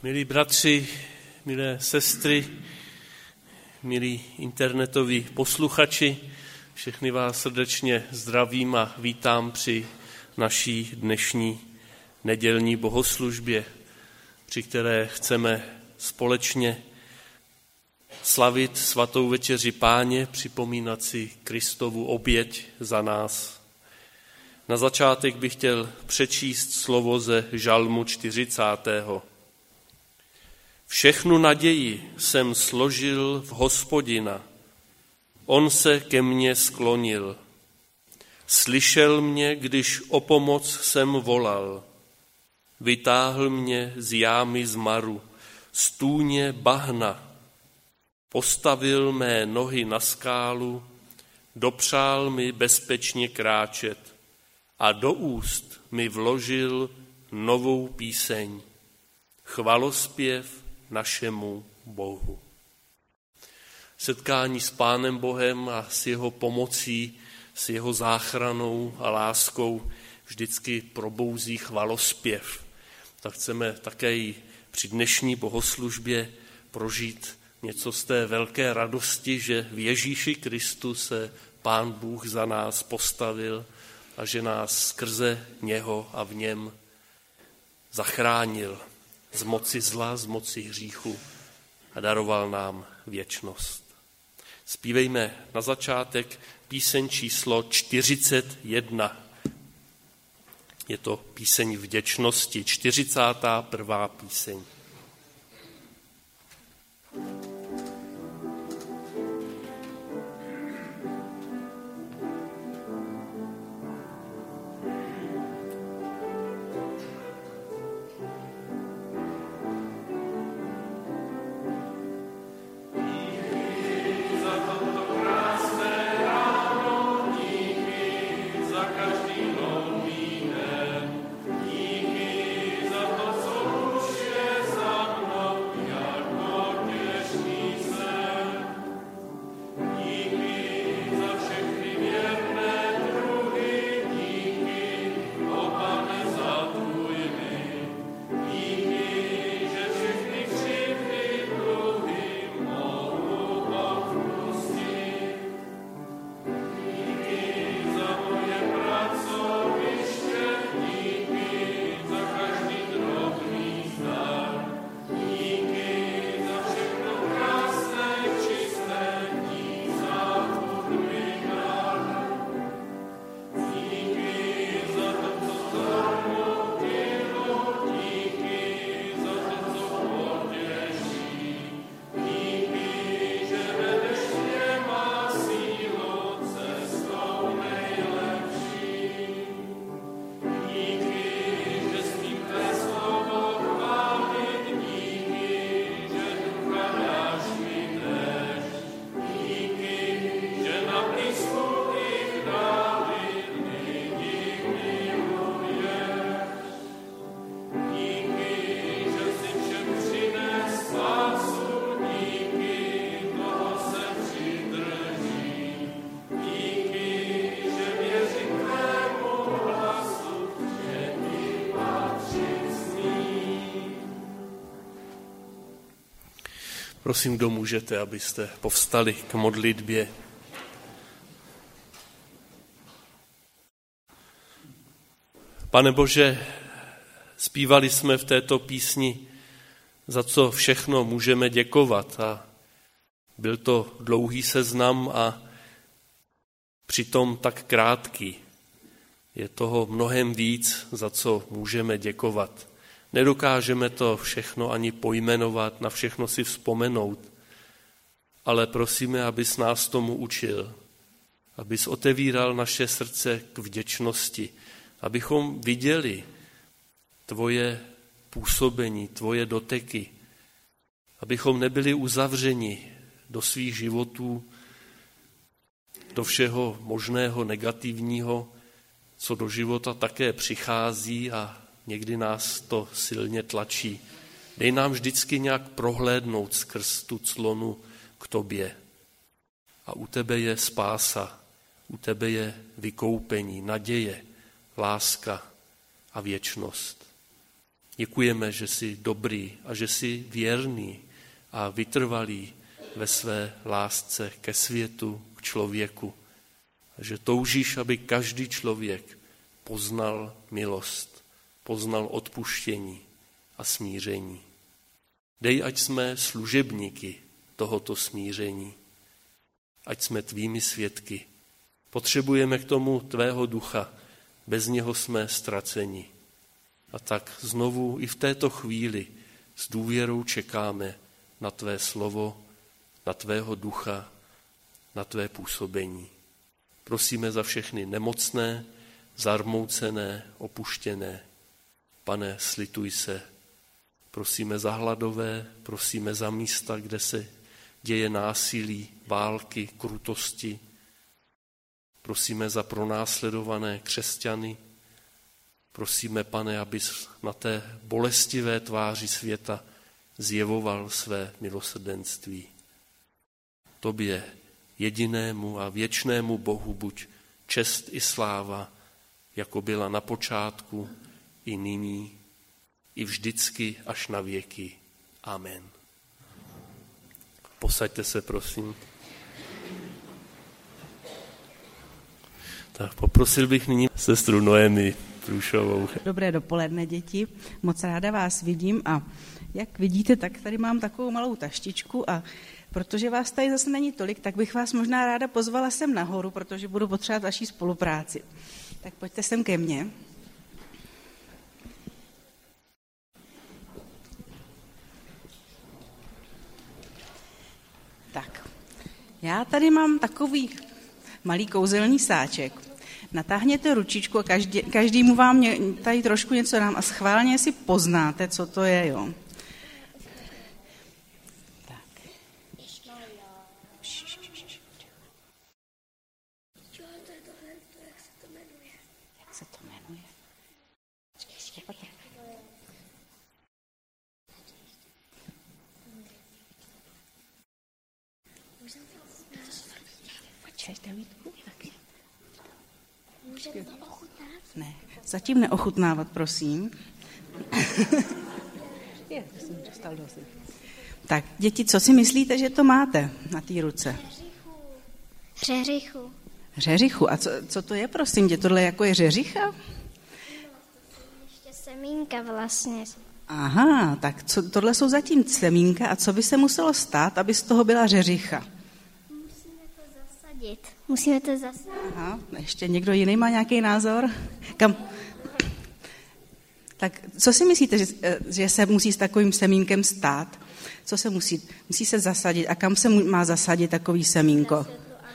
Milí bratři, milé sestry, milí internetoví posluchači, všechny vás srdečně zdravím a vítám při naší dnešní nedělní bohoslužbě, při které chceme společně slavit svatou večeři Páně, připomínat si Kristovu oběť za nás. Na začátek bych chtěl přečíst slovo ze Žalmu 40. Všechnu naději jsem složil v Hospodina, on se ke mně sklonil. Slyšel mě, když o pomoc jsem volal. Vytáhl mě z jámy zmaru, z tůně bahna. Postavil mé nohy na skálu, dopřál mi bezpečně kráčet a do úst mi vložil novou píseň. Chvalospěv našemu Bohu. Setkání s Pánem Bohem a s jeho pomocí, s jeho záchranou a láskou vždycky probouzí chvalospěv. Tak chceme také i při dnešní bohoslužbě prožít něco z té velké radosti, že v Ježíši Kristu se Pán Bůh za nás postavil a že nás skrze něho a v něm zachránil z moci zla, z moci hříchu a daroval nám věčnost. Zpívejme na začátek píseň číslo 41. Je to píseň vděčnosti, 41. píseň. Prosím, kdo můžete, abyste povstali k modlitbě. Pane Bože, zpívali jsme v této písni, za co všechno můžeme děkovat. A byl to dlouhý seznam a přitom tak krátký. Je toho mnohem víc, za co můžeme děkovat. Nedokážeme to všechno ani pojmenovat, na všechno si vzpomenout, ale prosíme, abys nás tomu učil, abys otevíral naše srdce k vděčnosti, abychom viděli tvoje působení, tvoje doteky, abychom nebyli uzavřeni do svých životů, do všeho možného negativního, co do života také přichází a někdy nás to silně tlačí. Dej nám vždycky nějak prohlédnout skrz tu clonu k tobě. A u tebe je spása, u tebe je vykoupení, naděje, láska a věčnost. Děkujeme, že jsi dobrý a že jsi věrný a vytrvalý ve své lásce ke světu, k člověku. A že toužíš, aby každý člověk poznal milost, poznal odpuštění a smíření. Dej, ať jsme služebníky tohoto smíření, ať jsme tvými svědky. Potřebujeme k tomu tvého ducha, bez něho jsme ztraceni. A tak znovu i v této chvíli s důvěrou čekáme na tvé slovo, na tvého ducha, na tvé působení. Prosíme za všechny nemocné, zarmoucené, opuštěné. Pane, slituj se. Prosíme za hladové, prosíme za místa, kde se děje násilí, války, krutosti. Prosíme za pronásledované křesťany. Prosíme, Pane, abys na té bolestivé tváři světa zjevoval své milosrdenství. Tobě, jedinému a věčnému Bohu, buď čest i sláva, jako byla na počátku, i nyní, i vždycky až na věky. Amen. Posaďte se, prosím. Tak poprosil bych nyní sestru Noemi Průšovou. Dobré dopoledne, děti. Moc ráda vás vidím a jak vidíte, tak tady mám takovou malou taštičku a protože vás tady zase není tolik, tak bych vás možná ráda pozvala sem nahoru, protože budu potřebovat vaší spolupráci. Tak pojďte sem ke mně. Tak, já tady mám takový malý kouzelný sáček. Natáhněte ručičku a každému vám tady trošku něco dám a schválně si poznáte, co to je, jo. Tak. Jak se to jmenuje? Počkej, Davidku, taky. Můžeme to ochutnat? Ne, zatím neochutnávat, prosím. Tak, děti, co si myslíte, že to máte na té ruce? Řeřichu. Řeřichu. A co to je, prosím tě? Tohle jako je řeřicha? Ještě semínka vlastně. Aha, tak tohle jsou zatím semínka. A co by se muselo stát, aby z toho byla řeřicha? Musíme to zasadit. Aha, ještě někdo jiný má nějaký názor? Kam? Tak co si myslíte, že se musí s takovým semínkem stát? Co se musí? Musí se zasadit. A kam se má zasadit takový semínko?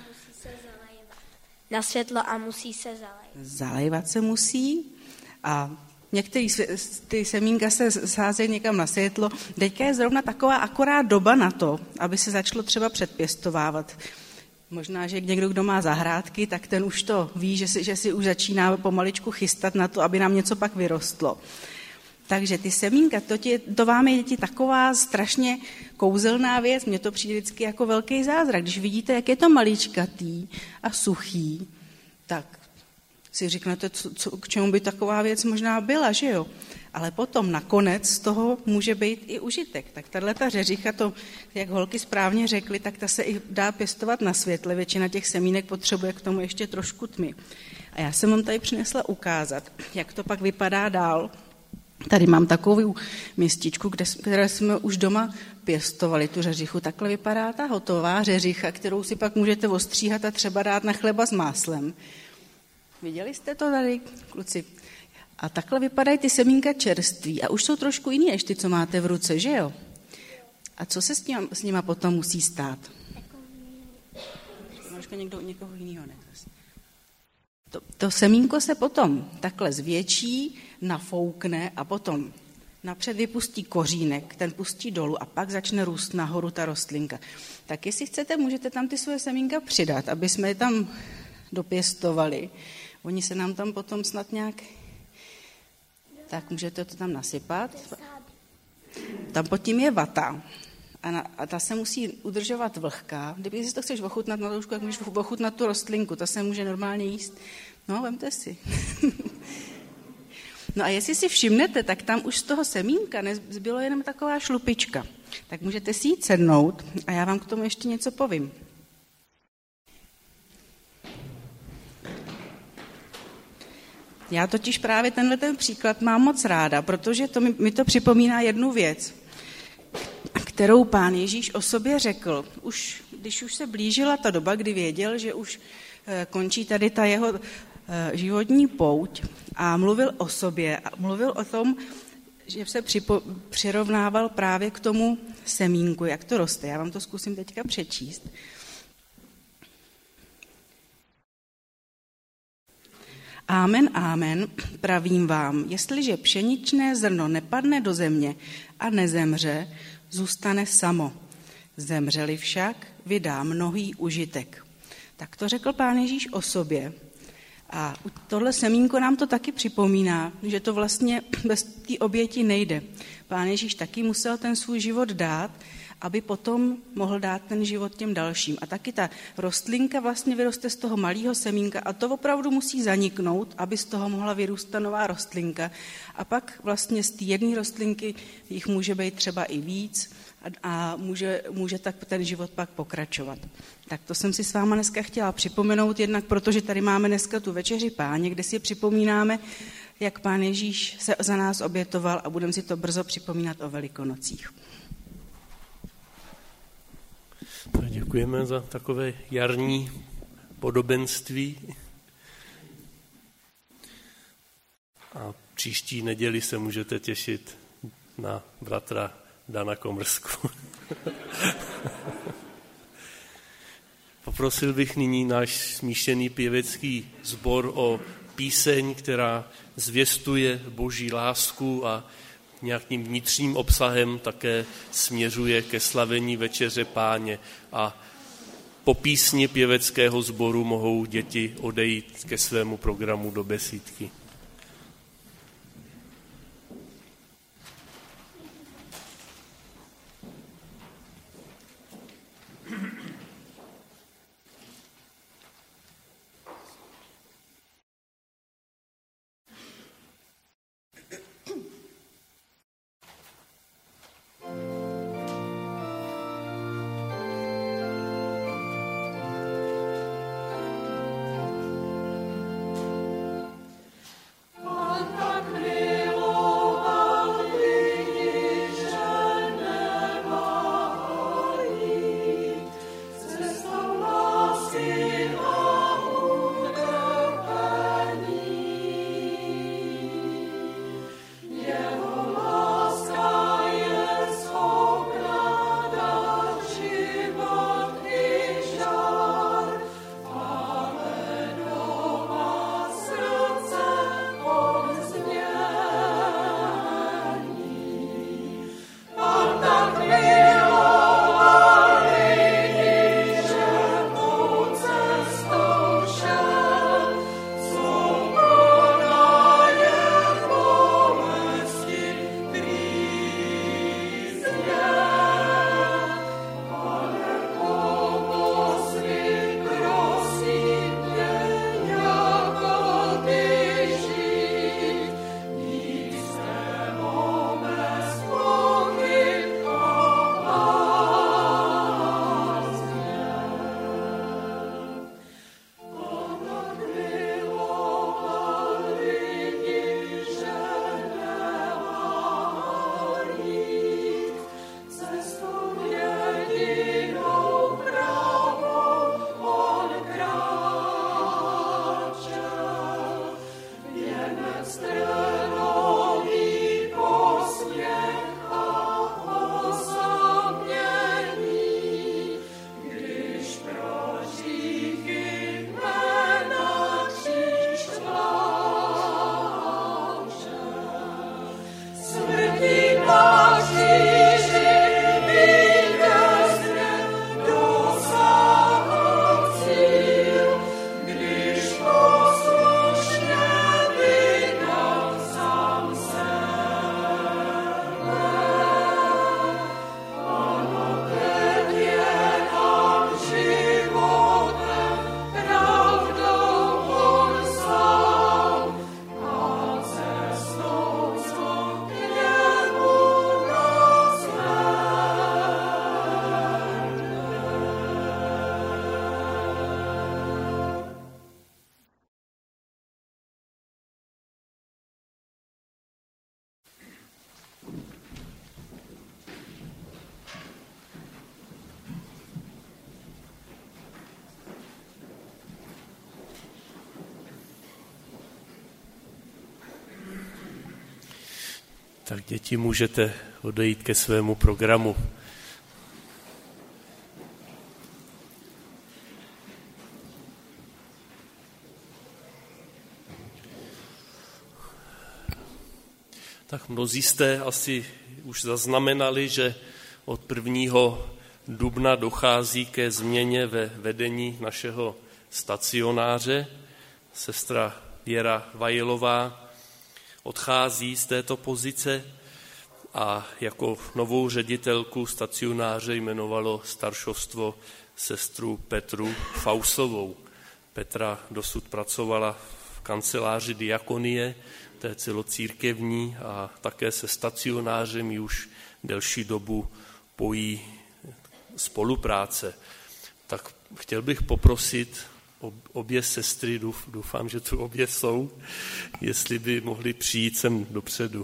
Na světlo a musí se zalejvat. Zalejvat se musí a některé ty semínka se sázejí někam na světlo. Teďka je zrovna taková akorát doba na to, aby se začalo třeba předpěstovávat. Možná, že někdo, kdo má zahrádky, tak ten už to ví, že si už začíná pomaličku chystat na to, aby nám něco pak vyrostlo. Takže ty semínka, to vám je, děti, taková strašně kouzelná věc. Mně to přijde vždycky jako velký zázrak. Když vidíte, jak je to maličkatý a suchý, tak si řeknete, k čemu by taková věc možná byla, že jo? Ale potom nakonec z toho může být i užitek. Tak tato řeřicha, to, jak holky správně řekly, tak ta se i dá pěstovat na světle. Většina těch semínek potřebuje k tomu ještě trošku tmy. A já jsem vám tady přinesla ukázat, jak to pak vypadá dál. Tady mám takovou mističku, které jsme už doma pěstovali, tu řeřichu. Takhle vypadá ta hotová řeřicha, kterou si pak můžete ostříhat a třeba dát na chleba s máslem. Viděli jste to tady, kluci? A takhle vypadají ty semínka čerství a už jsou trošku jiný než ty, co máte v ruce, že jo? A co se s nima potom musí stát? Možná někoho jiného ne. To semínko se potom takhle zvětší, nafoukne a potom napřed vypustí kořínek, ten pustí dolů a pak začne růst nahoru ta rostlinka. Tak jestli chcete, můžete tam ty svoje semínka přidat, aby jsme je tam dopěstovali. Oni se nám tam potom snad nějak... Tak můžete to tam nasypat. Tam pod tím je vata. A ta se musí udržovat vlhká. Kdyby si to chceš ochutnat na loužku, jak můžeš ochutnat tu rostlinku. Ta se může normálně jíst. No, vemte si. No a jestli si všimnete, tak tam už z toho semínka nezbylo jenom taková šlupička. Tak můžete si jít sednout a já vám k tomu ještě něco povím. Já totiž právě tenhle ten příklad mám moc ráda, protože mi to připomíná jednu věc, kterou Pán Ježíš o sobě řekl, když už se blížila ta doba, kdy věděl, že už končí tady ta jeho životní pouť a mluvil o sobě a mluvil o tom, že se přirovnával právě k tomu semínku, jak to roste. Já vám to zkusím teďka přečíst. Amen, amen, pravím vám, jestliže pšeničné zrno nepadne do země a nezemře, zůstane samo. Zemřeli však, vydá mnohý užitek. Tak to řekl Pán Ježíš o sobě. A tohle semínko nám to taky připomíná, že to vlastně bez té oběti nejde. Pán Ježíš taky musel ten svůj život dát, aby potom mohl dát ten život těm dalším. A taky ta rostlinka vlastně vyroste z toho malého semínka a to opravdu musí zaniknout, aby z toho mohla vyrůstat nová rostlinka. A pak vlastně z té jedné rostlinky jich může být třeba i víc a může tak ten život pak pokračovat. Tak to jsem si s váma dneska chtěla připomenout, jednak protože tady máme dneska tu večeři Páně, kde si připomínáme, jak Pán Ježíš se za nás obětoval a budeme si to brzo připomínat o Velikonocích. Děkujeme za takové jarní podobenství. A příští neděli se můžete těšit na bratra Dana Komrsku. Poprosil bych nyní náš smíšený pěvecký sbor o píseň, která zvěstuje Boží lásku a nějakým vnitřním obsahem také směřuje ke slavení večeře Páně. A po písni pěveckého sboru mohou děti odejít ke svému programu do besídky. Tak děti, můžete odejít ke svému programu. Tak mnozí jste asi už zaznamenali, že od 1. dubna dochází ke změně ve vedení našeho stacionáře. Sestra Věra Vajilová odchází z této pozice a jako novou ředitelku stacionáře jmenovalo staršovstvo sestru Petru Fausovou. Petra dosud pracovala v kanceláři diakonie, té celocírkevní, a také se stacionářem ji už delší dobu pojí spolupráce. Tak chtěl bych poprosit obě sestry, doufám, že tu obě jsou, jestli by mohli přijít sem dopředu.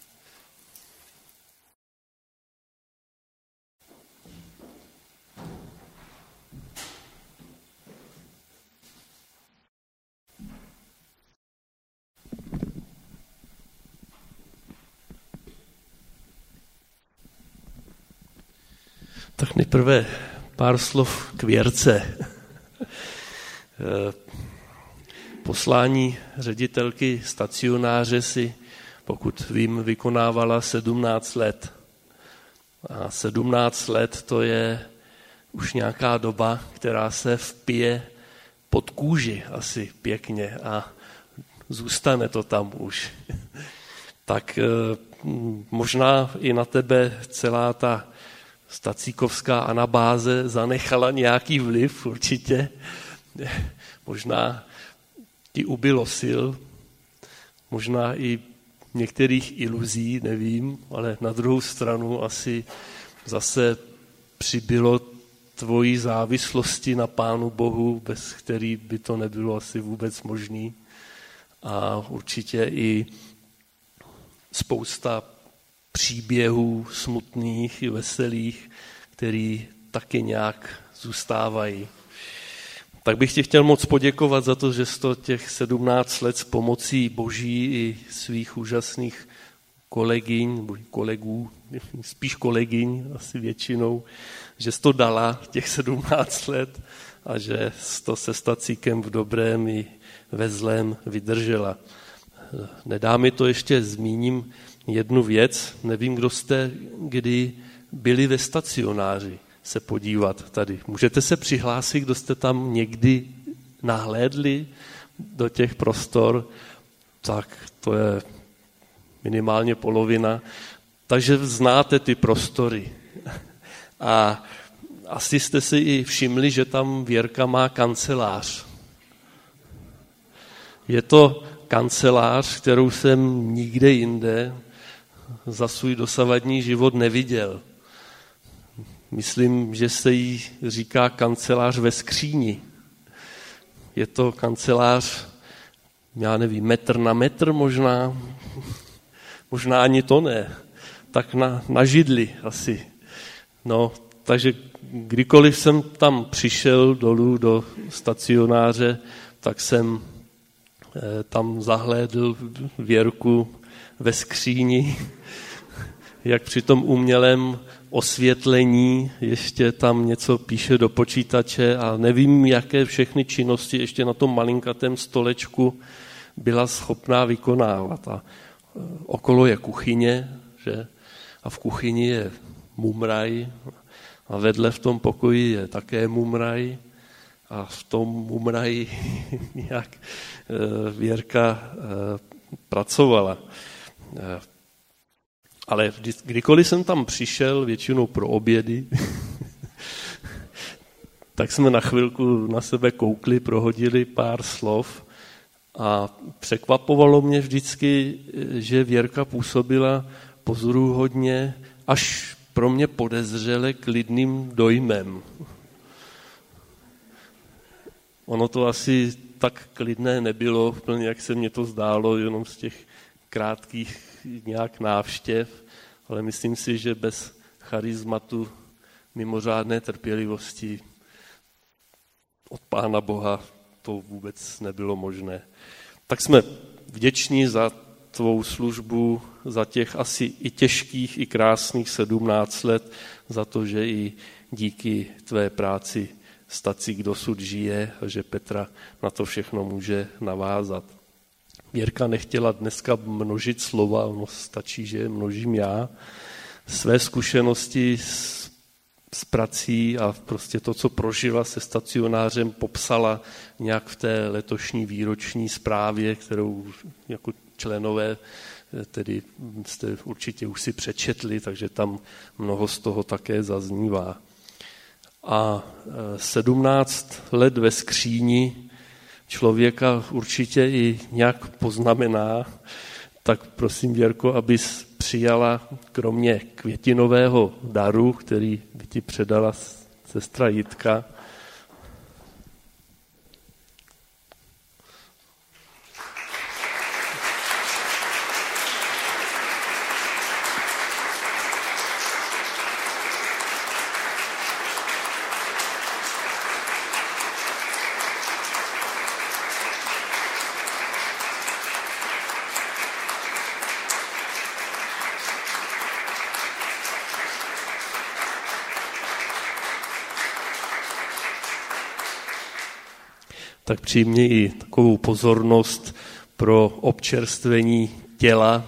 Tak nejprve pár slov k Věrce. Poslání ředitelky stacionáře si, pokud vím, vykonávala 17 let. A 17 let to je už nějaká doba, která se vpije pod kůži asi pěkně a zůstane to tam už. Tak možná i na tebe celá ta stacíkovská anabáze zanechala nějaký vliv určitě. Možná ti ubylo sil, možná i některých iluzí, nevím, ale na druhou stranu asi zase přibylo tvojí závislosti na Pánu Bohu, bez který by to nebylo asi vůbec možný. A určitě i spousta příběhů smutných i veselých, který taky nějak zůstávají. Tak bych ti chtěl moc poděkovat za to, že jsi to těch 17 let s pomocí Boží i svých úžasných kolegů, spíš kolegyň asi většinou, že jsi to dala těch 17 let a že jsi to se stacíkem v dobrém i ve zlém vydržela. Nedá mi to, ještě zmíním jednu věc. Nevím, kdo jste kdy byli ve stacionáři se podívat tady. Můžete se přihlásit, kdo jste tam někdy nahlédli do těch prostor, tak to je minimálně polovina. Takže znáte ty prostory. A asi jste si i všimli, že tam Věrka má kancelář. Je to kancelář, kterou jsem nikde jinde za svůj dosavadní život neviděl. Myslím, že se jí říká kancelář ve skříni. Je to kancelář, já nevím, metr na metr možná, možná ani to ne, tak na židli asi. No, takže kdykoliv jsem tam přišel dolů do stacionáře, tak jsem tam zahlédl Věrku ve skříni, jak při tom umělém osvětlení ještě tam něco píše do počítače a nevím, jaké všechny činnosti ještě na tom malinkatém stolečku byla schopná vykonávat. A okolo je kuchyně, že? A v kuchyni je mumraj a vedle v tom pokoji je také mumraj a v tom mumraji nějak Věrka pracovala. Ale kdykoliv jsem tam přišel, většinou pro obědy, tak jsme na chvilku na sebe koukli, prohodili pár slov a překvapovalo mě vždycky, že Věrka působila pozoruhodně až pro mě podezřele klidným dojmem. Ono to asi tak klidné nebylo, úplně jak se mně to zdálo, jenom z těch krátkých nějak návštěv, ale myslím si, že bez charizmatu mimořádné trpělivosti od Pána Boha to vůbec nebylo možné. Tak jsme vděční za tvou službu, za těch asi i těžkých, i krásných 17 let, za to, že i díky tvé práci Stacík dosud žije a že Petra na to všechno může navázat. Věrka nechtěla dneska množit slova, no stačí, že je množím já. Své zkušenosti s prací a prostě to, co prožila se stacionářem, popsala nějak v té letošní výroční zprávě, kterou jako členové tedy jste určitě už si přečetli, takže tam mnoho z toho také zaznívá. A 17 let ve skříni člověka určitě i nějak poznamená, tak prosím, Věrko, abys přijala kromě květinového daru, který by ti předala sestra Jitka, tak přijmi i takovou pozornost pro občerstvení těla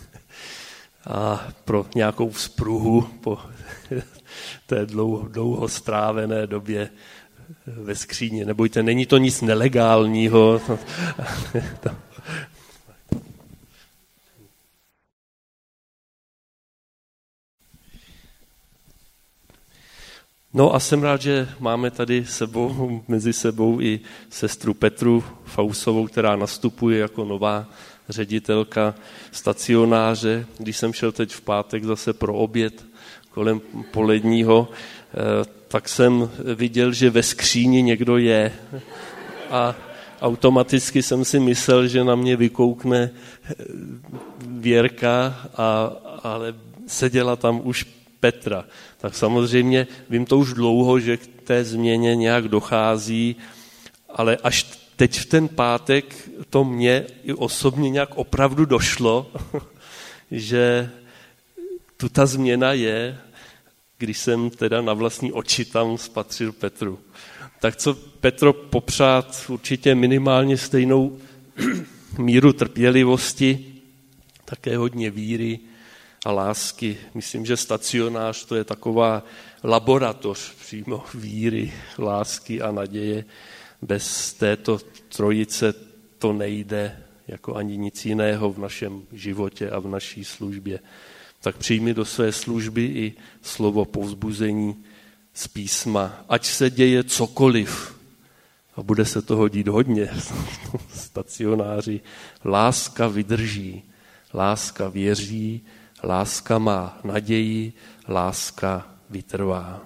a pro nějakou vzpruhu po té dlouho strávené době ve skříni. Nebojte, není to nic nelegálního. No a jsem rád, že máme tady mezi sebou i sestru Petru Fausovou, která nastupuje jako nová ředitelka stacionáře. Když jsem šel teď v pátek zase pro oběd kolem poledního, tak jsem viděl, že ve skříni někdo je. A automaticky jsem si myslel, že na mě vykoukne Věrka, ale seděla tam už Petra. Tak samozřejmě vím to už dlouho, že k té změně nějak dochází, ale až teď v ten pátek to mně i osobně nějak opravdu došlo, že tu ta změna je, když jsem teda na vlastní oči tam spatřil Petru. Tak co, Petro, popřát určitě minimálně stejnou míru trpělivosti, také hodně víry a lásky. Myslím, že stacionář to je taková laboratoř přímo víry, lásky a naděje. Bez této trojice to nejde jako ani nic jiného v našem životě a v naší službě. Tak přijmi do své služby i slovo povzbuzení z písma. Ať se děje cokoliv, a bude se toho dít hodně, stacionáři, láska vydrží, láska věří, láska má naději, láska vytrvá.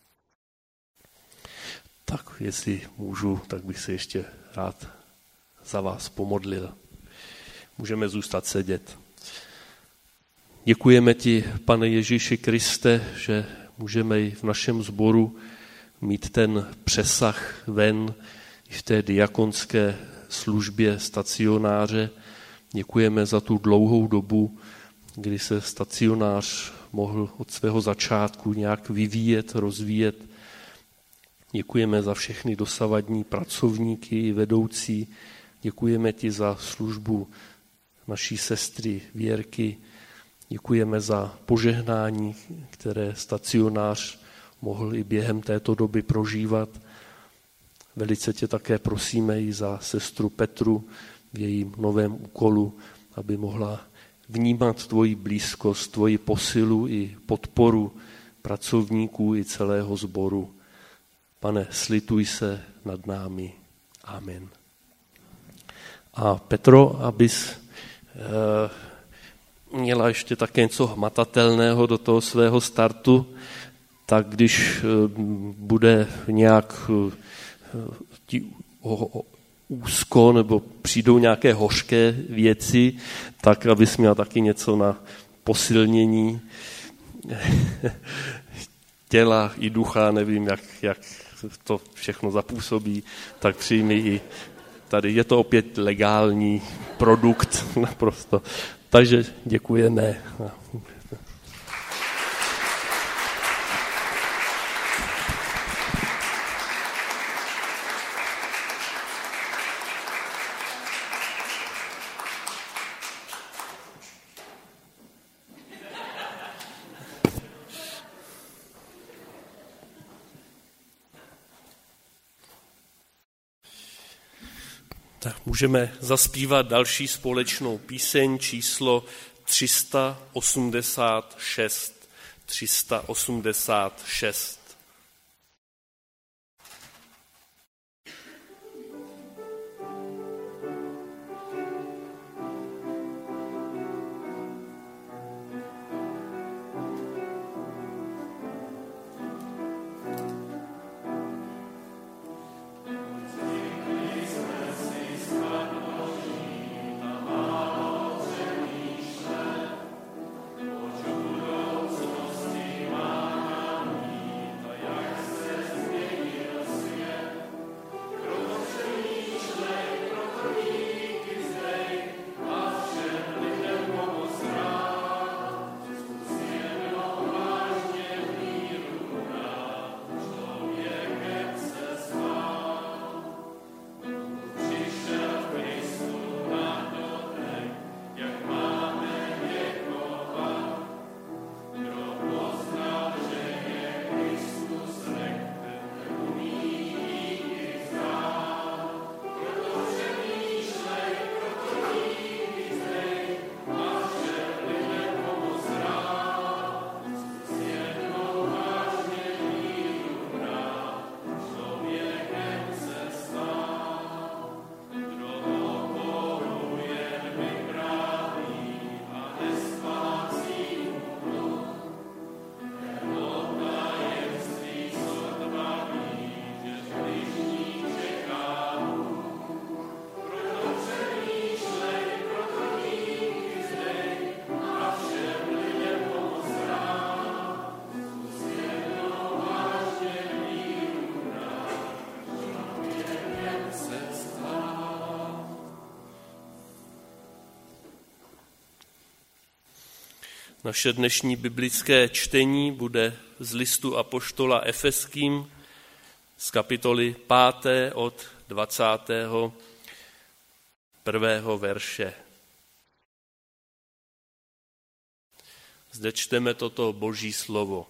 Tak jestli můžu, tak bych se ještě rád za vás pomodlil. Můžeme zůstat sedět. Děkujeme ti, Pane Ježíši Kriste, že můžeme i v našem sboru mít ten přesah ven i v té diakonské službě stacionáře. Děkujeme za tu dlouhou dobu, kdy se stacionář mohl od svého začátku nějak vyvíjet, rozvíjet. Děkujeme za všechny dosavadní pracovníky i vedoucí. Děkujeme ti za službu naší sestry Věrky. Děkujeme za požehnání, které stacionář mohl i během této doby prožívat. Velice tě také prosíme i za sestru Petru v jejím novém úkolu, aby mohla vnímat tvoji blízkost, tvoji posilu i podporu pracovníků i celého sboru. Pane, slituj se nad námi. Amen. A Petro, abys měla ještě také něco hmatatelného do toho svého startu, tak když bude nějak úzko nebo přijdou nějaké hořké věci, tak abys měla taky něco na posilnění těla i ducha, nevím, jak to všechno zapůsobí, tak přijmi i tady je to opět legální produkt naprosto. Takže děkujeme. Tak můžeme zaspívat další společnou píseň číslo 386. 386. Naše dnešní biblické čtení bude z listu apoštola Efeským z kapitoly 5. od 21. verše. Zde čteme toto Boží slovo.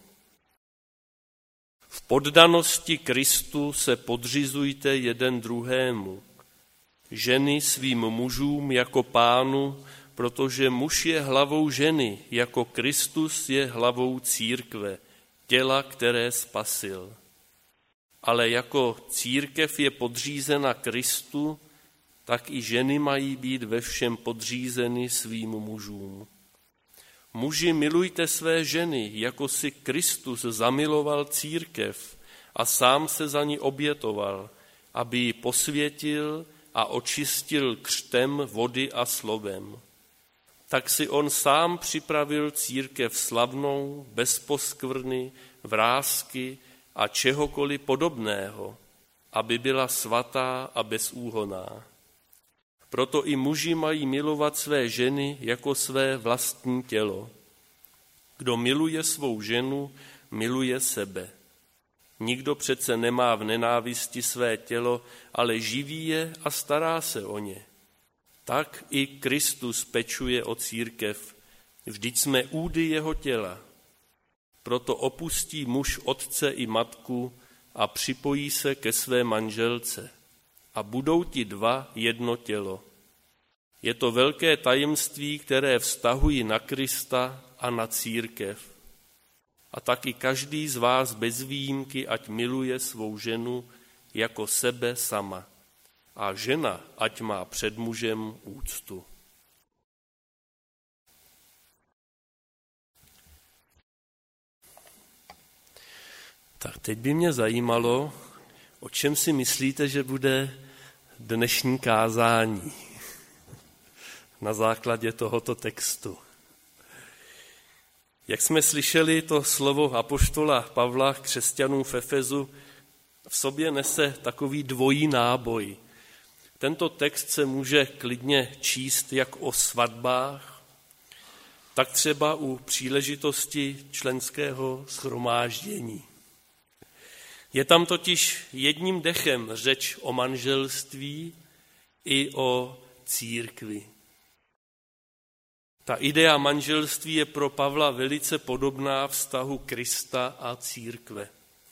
V poddanosti Kristu se podřizujte jeden druhému, ženy svým mužům jako Pánu, protože muž je hlavou ženy, jako Kristus je hlavou církve, těla, které spasil. Ale jako církev je podřízena Kristu, tak i ženy mají být ve všem podřízeny svým mužům. Muži, milujte své ženy, jako si Kristus zamiloval církev a sám se za ní obětoval, aby ji posvětil a očistil křtem vody a slovem. Tak si on sám připravil církev slavnou, bez poskvrny, vrásky a čehokoliv podobného, aby byla svatá a bezúhonná. Proto i muži mají milovat své ženy jako své vlastní tělo. Kdo miluje svou ženu, miluje sebe. Nikdo přece nemá v nenávisti své tělo, ale živí je a stará se o ně. Tak i Kristus pečuje o církev, vždyť jsme údy jeho těla. Proto opustí muž otce i matku a připojí se ke své manželce. A budou ti dva jedno tělo. Je to velké tajemství, které vztahují na Krista a na církev. A taky každý z vás bez výjimky, ať miluje svou ženu jako sebe sama. A žena, ať má před mužem úctu. Tak teď by mě zajímalo, o čem si myslíte, že bude dnešní kázání na základě tohoto textu. Jak jsme slyšeli, to slovo apoštola Pavla křesťanům v Efezu v sobě nese takový dvojí náboj. Tento text se může klidně číst jak o svatbách, tak třeba u příležitosti členského shromáždění. Je tam totiž jedním dechem řeč o manželství i o církvi. Ta idea manželství je pro Pavla velice podobná vztahu Krista a církve.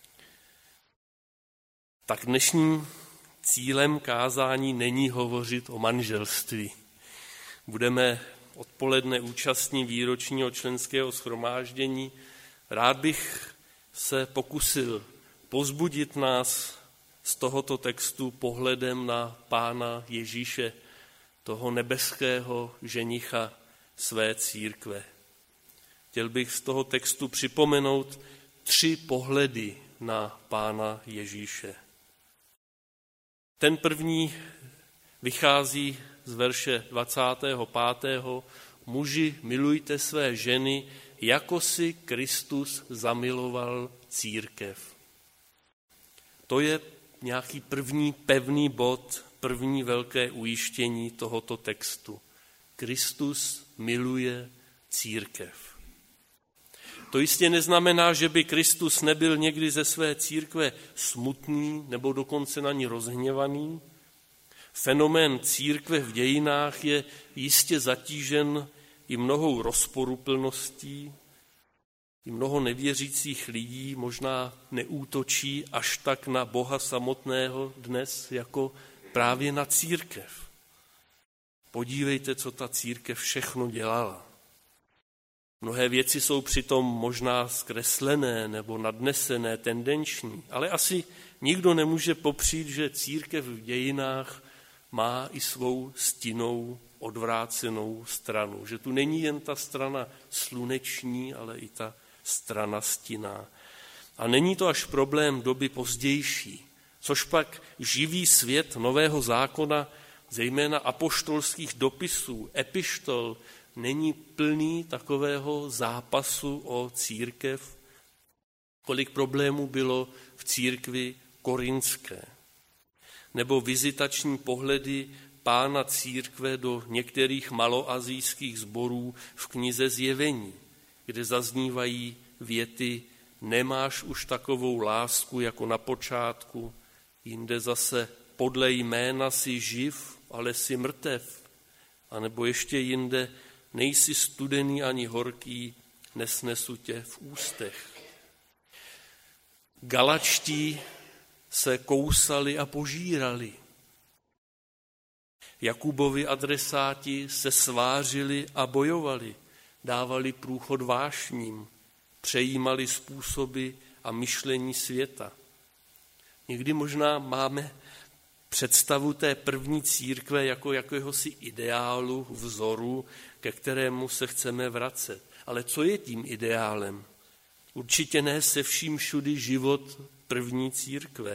Tak dnešním cílem kázání není hovořit o manželství. Budeme odpoledne účastní výročního členského shromáždění. Rád bych se pokusil povzbudit nás z tohoto textu pohledem na Pána Ježíše, toho nebeského ženicha své církve. Chtěl bych z toho textu připomenout 3 pohledy na Pána Ježíše. Ten první vychází z verše 25. Muži, milujte své ženy, jako si Kristus zamiloval církev. To je nějaký první pevný bod, první velké ujištění tohoto textu. Kristus miluje církev. To jistě neznamená, že by Kristus nebyl někdy ze své církve smutný nebo dokonce na ní rozhněvaný. Fenomén církve v dějinách je jistě zatížen i mnohou rozporuplností, i mnoho nevěřících lidí možná neútočí až tak na Boha samotného dnes, jako právě na církev. Podívejte, co ta církev všechno dělala. Mnohé věci jsou přitom možná zkreslené nebo nadnesené, tendenční, ale asi nikdo nemůže popřít, že církev v dějinách má i svou stinnou, odvrácenou stranu. Že tu není jen ta strana sluneční, ale i ta strana stinná. A není to až problém doby pozdější, což pak živý svět Nového zákona, zejména apoštolských dopisů, epištol, není plný takového zápasu o církev, kolik problémů bylo v církvi korinské. Nebo vizitační pohledy Pána církve do některých maloasijských sborů v knize Zjevení, kde zaznívají věty nemáš už takovou lásku jako na počátku, jinde zase podle jména jsi živ, ale jsi mrtev, anebo ještě jinde nejsi studený ani horký, nesnesu tě v ústech. Galačtí se kousali a požírali. Jakubovi adresáti se svářili a bojovali, dávali průchod vášním, přejímali způsoby a myšlení světa. Někdy možná máme představu té první církve jako jakéhosi ideálu, vzoru, ke kterému se chceme vracet. Ale co je tím ideálem? Určitě ne se vším všudy život první církve.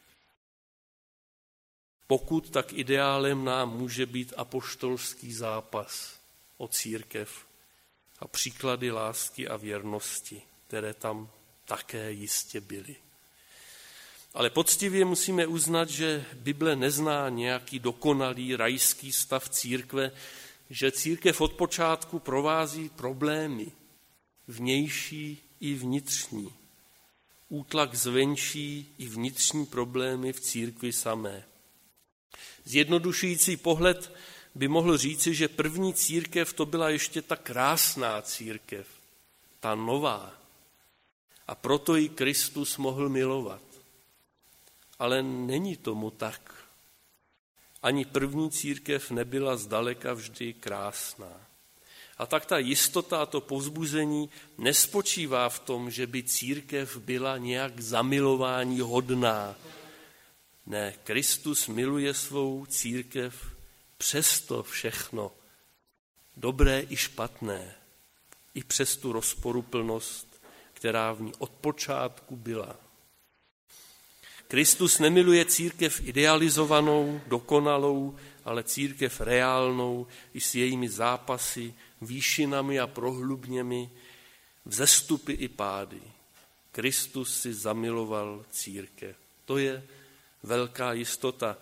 Pokud tak ideálem nám může být apoštolský zápas o církev a příklady lásky a věrnosti, které tam také jistě byly. Ale poctivě musíme uznat, že Bible nezná nějaký dokonalý rajský stav církve, že církev od počátku provází problémy, vnější i vnitřní, útlak zvenčí i vnitřní problémy v církvi samé. Zjednodušující pohled by mohl říci, že první církev to byla ještě ta krásná církev, ta nová. A proto ji Kristus mohl milovat. Ale není tomu tak. Ani první církev nebyla zdaleka vždy krásná. A tak ta jistota a to povzbuzení nespočívá v tom, že by církev byla nějak zamilování hodná. Ne, Kristus miluje svou církev přesto všechno, dobré i špatné, i přes tu rozporuplnost, která v ní od počátku byla. Kristus nemiluje církev idealizovanou, dokonalou, ale církev reálnou i s jejími zápasy, výšinami a prohlubněmi, vzestupy i pády. Kristus si zamiloval církev. To je velká jistota.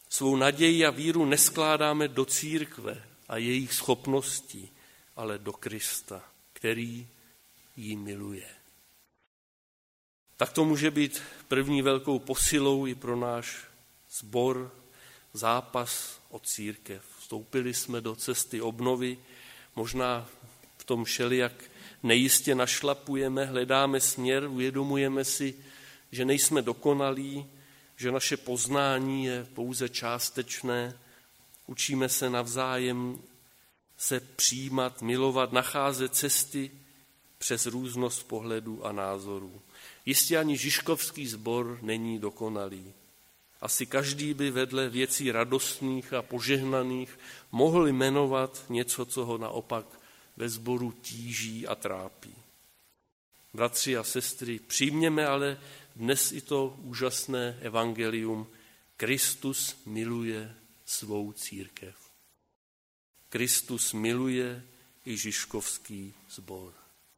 Svou naději a víru neskládáme do církve a jejich schopností, ale do Krista, který ji miluje. Tak to může být první velkou posilou i pro náš sbor, zápas o církev. Vstoupili jsme do cesty obnovy, možná v tom všelijak nejistě našlapujeme, hledáme směr, uvědomujeme si, že nejsme dokonalí, že naše poznání je pouze částečné, učíme se navzájem se přijímat, milovat, nacházet cesty přes různost pohledů a názorů. Jistě ani Žižkovský sbor není dokonalý. Asi každý by vedle věcí radostných a požehnaných mohl jmenovat něco, co ho naopak ve sboru tíží a trápí. Bratři a sestry, přijměme ale dnes i to úžasné evangelium. Kristus miluje svou církev. Kristus miluje i Žižkovský sbor.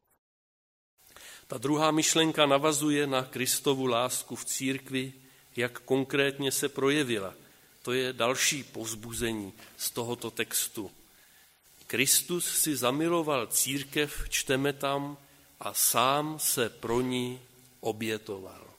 Ta druhá myšlenka navazuje na Kristovu lásku v církvi, jak konkrétně se projevila. To je další povzbuzení z tohoto textu. Kristus si zamiloval církev, čteme tam, a sám se pro ní obětoval.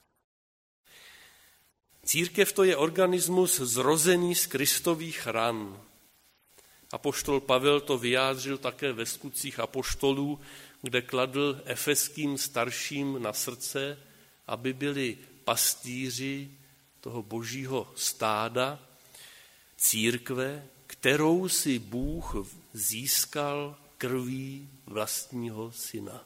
Církev to je organismus zrozený z Kristových ran. Apoštol Pavel to vyjádřil také ve Skutcích apoštolů, kde kladl efeským starším na srdce, aby byli pastýři toho božího stáda, církve, kterou si Bůh získal krví vlastního syna.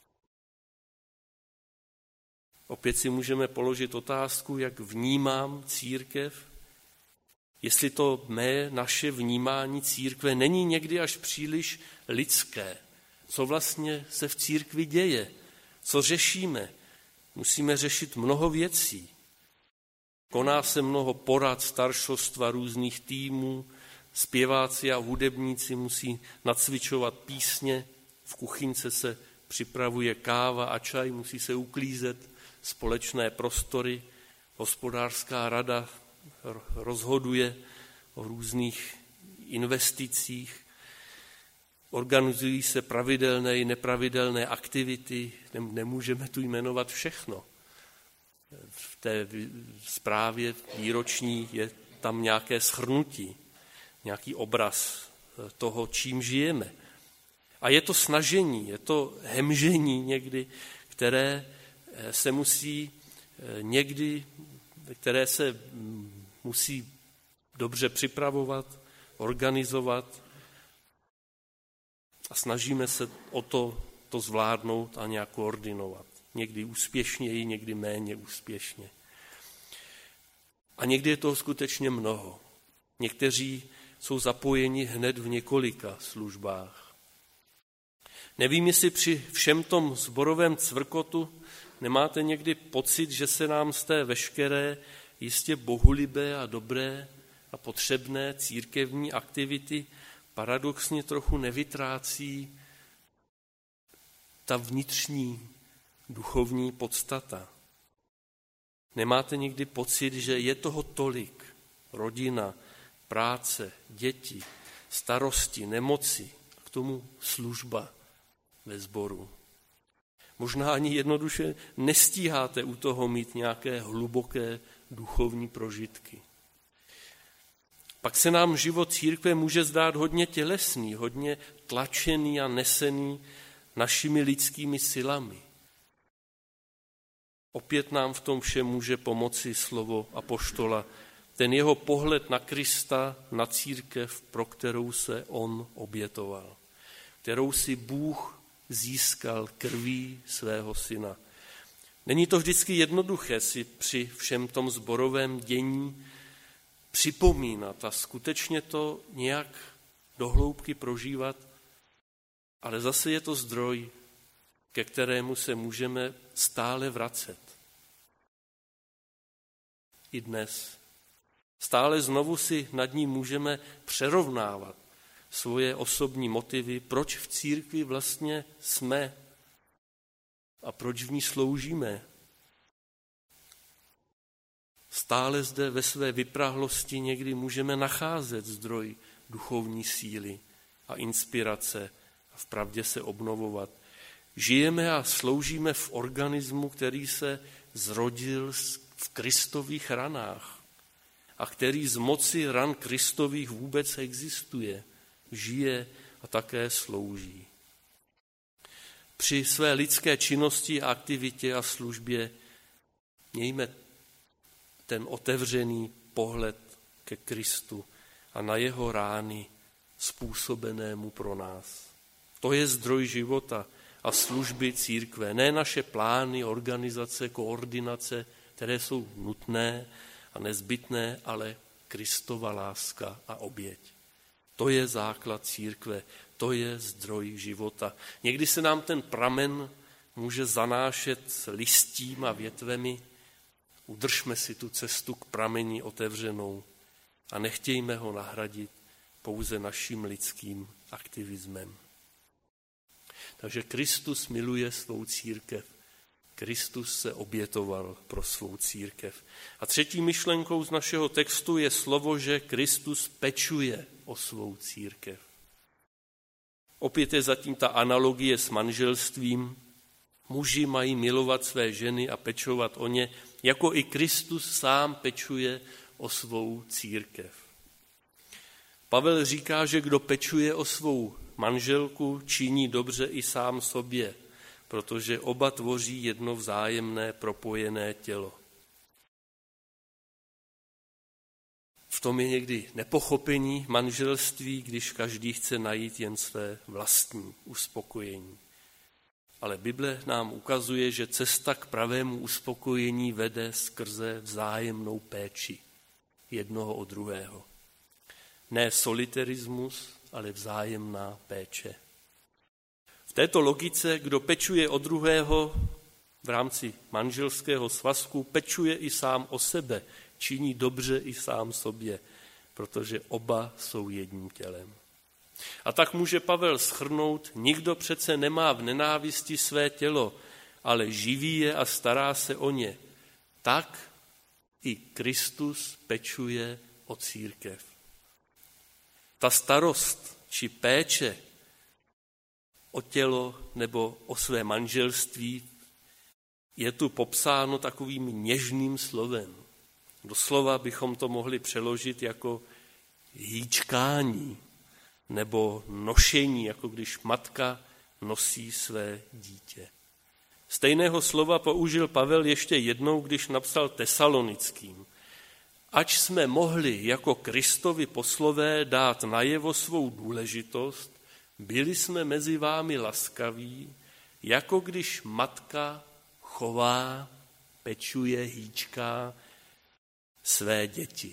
Opět si můžeme položit otázku, jak vnímám církev, jestli to naše vnímání církve není někdy až příliš lidské. Co vlastně se v církvi děje? Co řešíme? Musíme řešit mnoho věcí. Koná se mnoho porad staršostva různých týmů, zpěváci a hudebníci musí nacvičovat písně, v kuchyňce se připravuje káva a čaj, musí se uklízet společné prostory, hospodářská rada rozhoduje o různých investicích, organizují se pravidelné i nepravidelné aktivity, nemůžeme tu jmenovat všechno. V té zprávě výroční je tam nějaké shrnutí, nějaký obraz toho, čím žijeme. A je to snažení, je to hemžení někdy, které se musí dobře připravovat, organizovat a snažíme se o to zvládnout a nějak koordinovat. Někdy úspěšněji, někdy méně úspěšně. A někdy je toho skutečně mnoho. Někteří jsou zapojeni hned v několika službách. Nevím, jestli při všem tom sborovém cvrkotu nemáte někdy pocit, že se nám z té veškeré jistě bohulibé a dobré a potřebné církevní aktivity paradoxně trochu nevytrácí ta vnitřní duchovní podstata. Nemáte někdy pocit, že je toho tolik? Rodina, práce, děti, starosti, nemoci, k tomu služba ve sboru. Možná ani jednoduše nestíháte u toho mít nějaké hluboké duchovní prožitky. Pak se nám život církve může zdát hodně tělesný, hodně tlačený a nesený našimi lidskými silami. Opět nám v tom všem může pomoci slovo apoštola, ten jeho pohled na Krista, na církev, pro kterou se on obětoval, kterou si Bůh získal krví svého syna. Není to vždycky jednoduché si při všem tom sborovém dění připomínat a skutečně to nějak do hloubky prožívat, ale zase je to zdroj, ke kterému se můžeme stále vracet. I dnes. Stále znovu si nad ním můžeme přerovnávat svoje osobní motivy, proč v církvi vlastně jsme a proč v ní sloužíme. Stále zde ve své vyprahlosti někdy můžeme nacházet zdroj duchovní síly a inspirace a vpravdě se obnovovat. Žijeme a sloužíme v organismu, který se zrodil v Kristových ranách a který z moci ran Kristových vůbec existuje, žije a také slouží. Při své lidské činnosti, aktivitě a službě mějme ten otevřený pohled ke Kristu a na jeho rány způsobenému pro nás. To je zdroj života a služby církve, ne naše plány, organizace, koordinace, které jsou nutné a nezbytné, ale Kristova láska a oběť. To je základ církve, to je zdroj života. Někdy se nám ten pramen může zanášet s listím a větvemi. Udržme si tu cestu k prameni otevřenou a nechtějme ho nahradit pouze naším lidským aktivismem. Takže Kristus miluje svou církev. Kristus se obětoval pro svou církev. A třetí myšlenkou z našeho textu je slovo, že Kristus pečuje o svou církev. Opět je zatím ta analogie s manželstvím. Muži mají milovat své ženy a pečovat o ně, jako i Kristus sám pečuje o svou církev. Pavel říká, že kdo pečuje o svou manželku, činí dobře i sám sobě, protože oba tvoří jedno vzájemné propojené tělo. V tom je někdy nepochopení manželství, když každý chce najít jen své vlastní uspokojení. Ale Bible nám ukazuje, že cesta k pravému uspokojení vede skrze vzájemnou péči jednoho o druhého. Ne solitarismus, ale vzájemná péče. V této logice, kdo pečuje o druhého v rámci manželského svazku, pečuje i sám o sebe, činí dobře i sám sobě, protože oba jsou jedním tělem. A tak může Pavel shrnout, nikdo přece nemá v nenávisti své tělo, ale živí je a stará se o ně. Tak i Kristus pečuje o církev. Ta starost či péče o tělo nebo o své manželství je tu popsáno takovým něžným slovem. Doslova bychom to mohli přeložit jako hýčkání nebo nošení, jako když matka nosí své dítě. Stejného slova použil Pavel ještě jednou, když napsal Tesalonickým. Ač jsme mohli jako Kristovi poslové dát najevo svou důležitost, byli jsme mezi vámi laskaví, jako když matka chová, pečuje, hýčká své děti.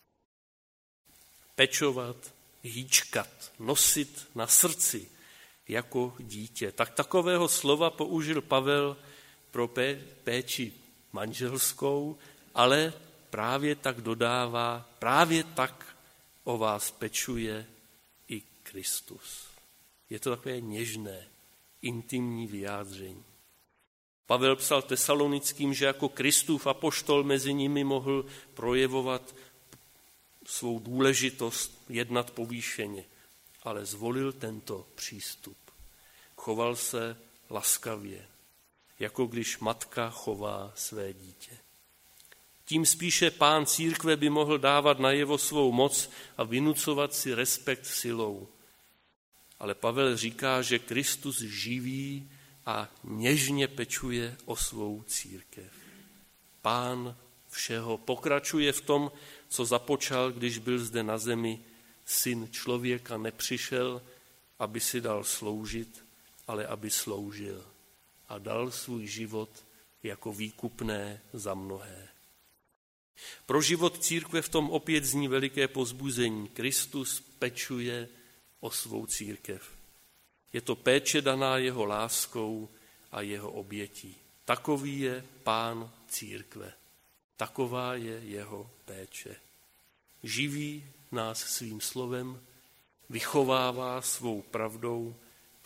Pečovat, hýčkat, nosit na srdci jako dítě. Tak takového slova použil Pavel pro péči manželskou, ale právě tak dodává, právě tak o vás pečuje i Kristus. Je to takové něžné, intimní vyjádření. Pavel psal Tesalonickým, že jako Kristův apoštol mezi nimi mohl projevovat svou důležitost, jednat povýšeně, ale zvolil tento přístup. Choval se laskavě, jako když matka chová své dítě. Tím spíše pán církve by mohl dávat najevo svou moc a vynucovat si respekt silou. Ale Pavel říká, že Kristus živí a něžně pečuje o svou církev. Pán všeho pokračuje v tom, co započal, když byl zde na zemi. Syn člověka nepřišel, aby si dal sloužit, ale aby sloužil a dal svůj život jako výkupné za mnohé. Pro život církve v tom opět zní veliké povzbuzení. Kristus pečuje o svou církev. Je to péče daná jeho láskou a jeho obětí. Takový je pán církve. Taková je jeho péče. Živí nás svým slovem, vychovává svou pravdou,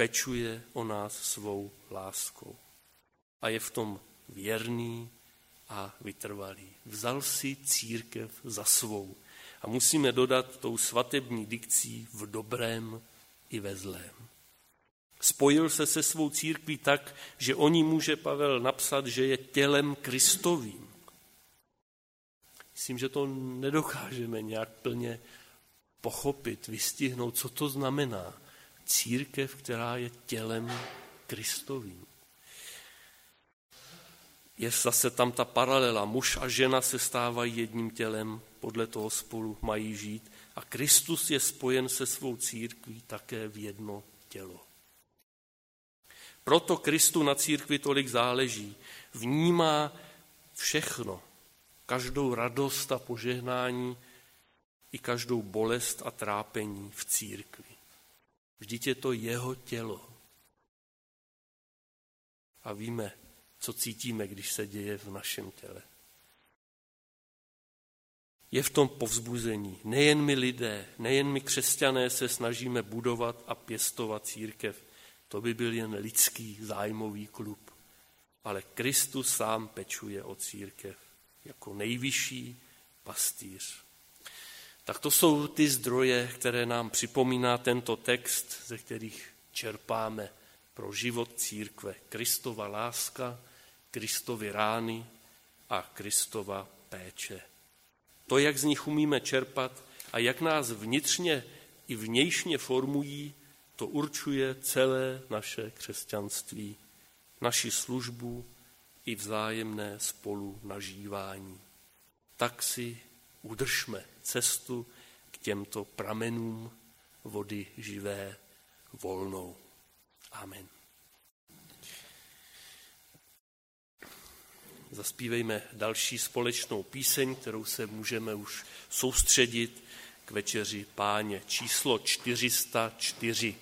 pečuje o nás svou láskou. A je v tom věrný a vytrvalý. Vzal si církev za svou. A musíme dodat tou svatební dikcí v dobrém i ve zlém. Spojil se svou církví tak, že o ní může Pavel napsat, že je tělem Kristovým. Myslím, že to nedokážeme nějak plně pochopit, vystihnout, co to znamená. Církev, která je tělem Kristovým. Je zase tam ta paralela. Muž a žena se stávají jedním tělem, podle toho spolu mají žít. A Kristus je spojen se svou církví také v jedno tělo. Proto Kristu na církvi tolik záleží. Vnímá všechno. Každou radost a požehnání i každou bolest a trápení v církvi. Vždyť je to jeho tělo. A víme, co cítíme, když se děje v našem těle. Je v tom povzbuzení. Nejen my lidé, nejen my křesťané se snažíme budovat a pěstovat církev. To by byl jen lidský zájmový klub. Ale Kristus sám pečuje o církev jako nejvyšší pastýř. Tak to jsou ty zdroje, které nám připomíná tento text, ze kterých čerpáme pro život církve. Kristova láska, Kristovy rány a Kristova péče. To, jak z nich umíme čerpat a jak nás vnitřně i vnějšně formují, to určuje celé naše křesťanství, naši službu i vzájemné spolu nažívání. Tak si udržme cestu k těmto pramenům vody živé volnou. Amen. Zaspívejme další společnou píseň, kterou se můžeme už soustředit k večeři Páně. Číslo 404.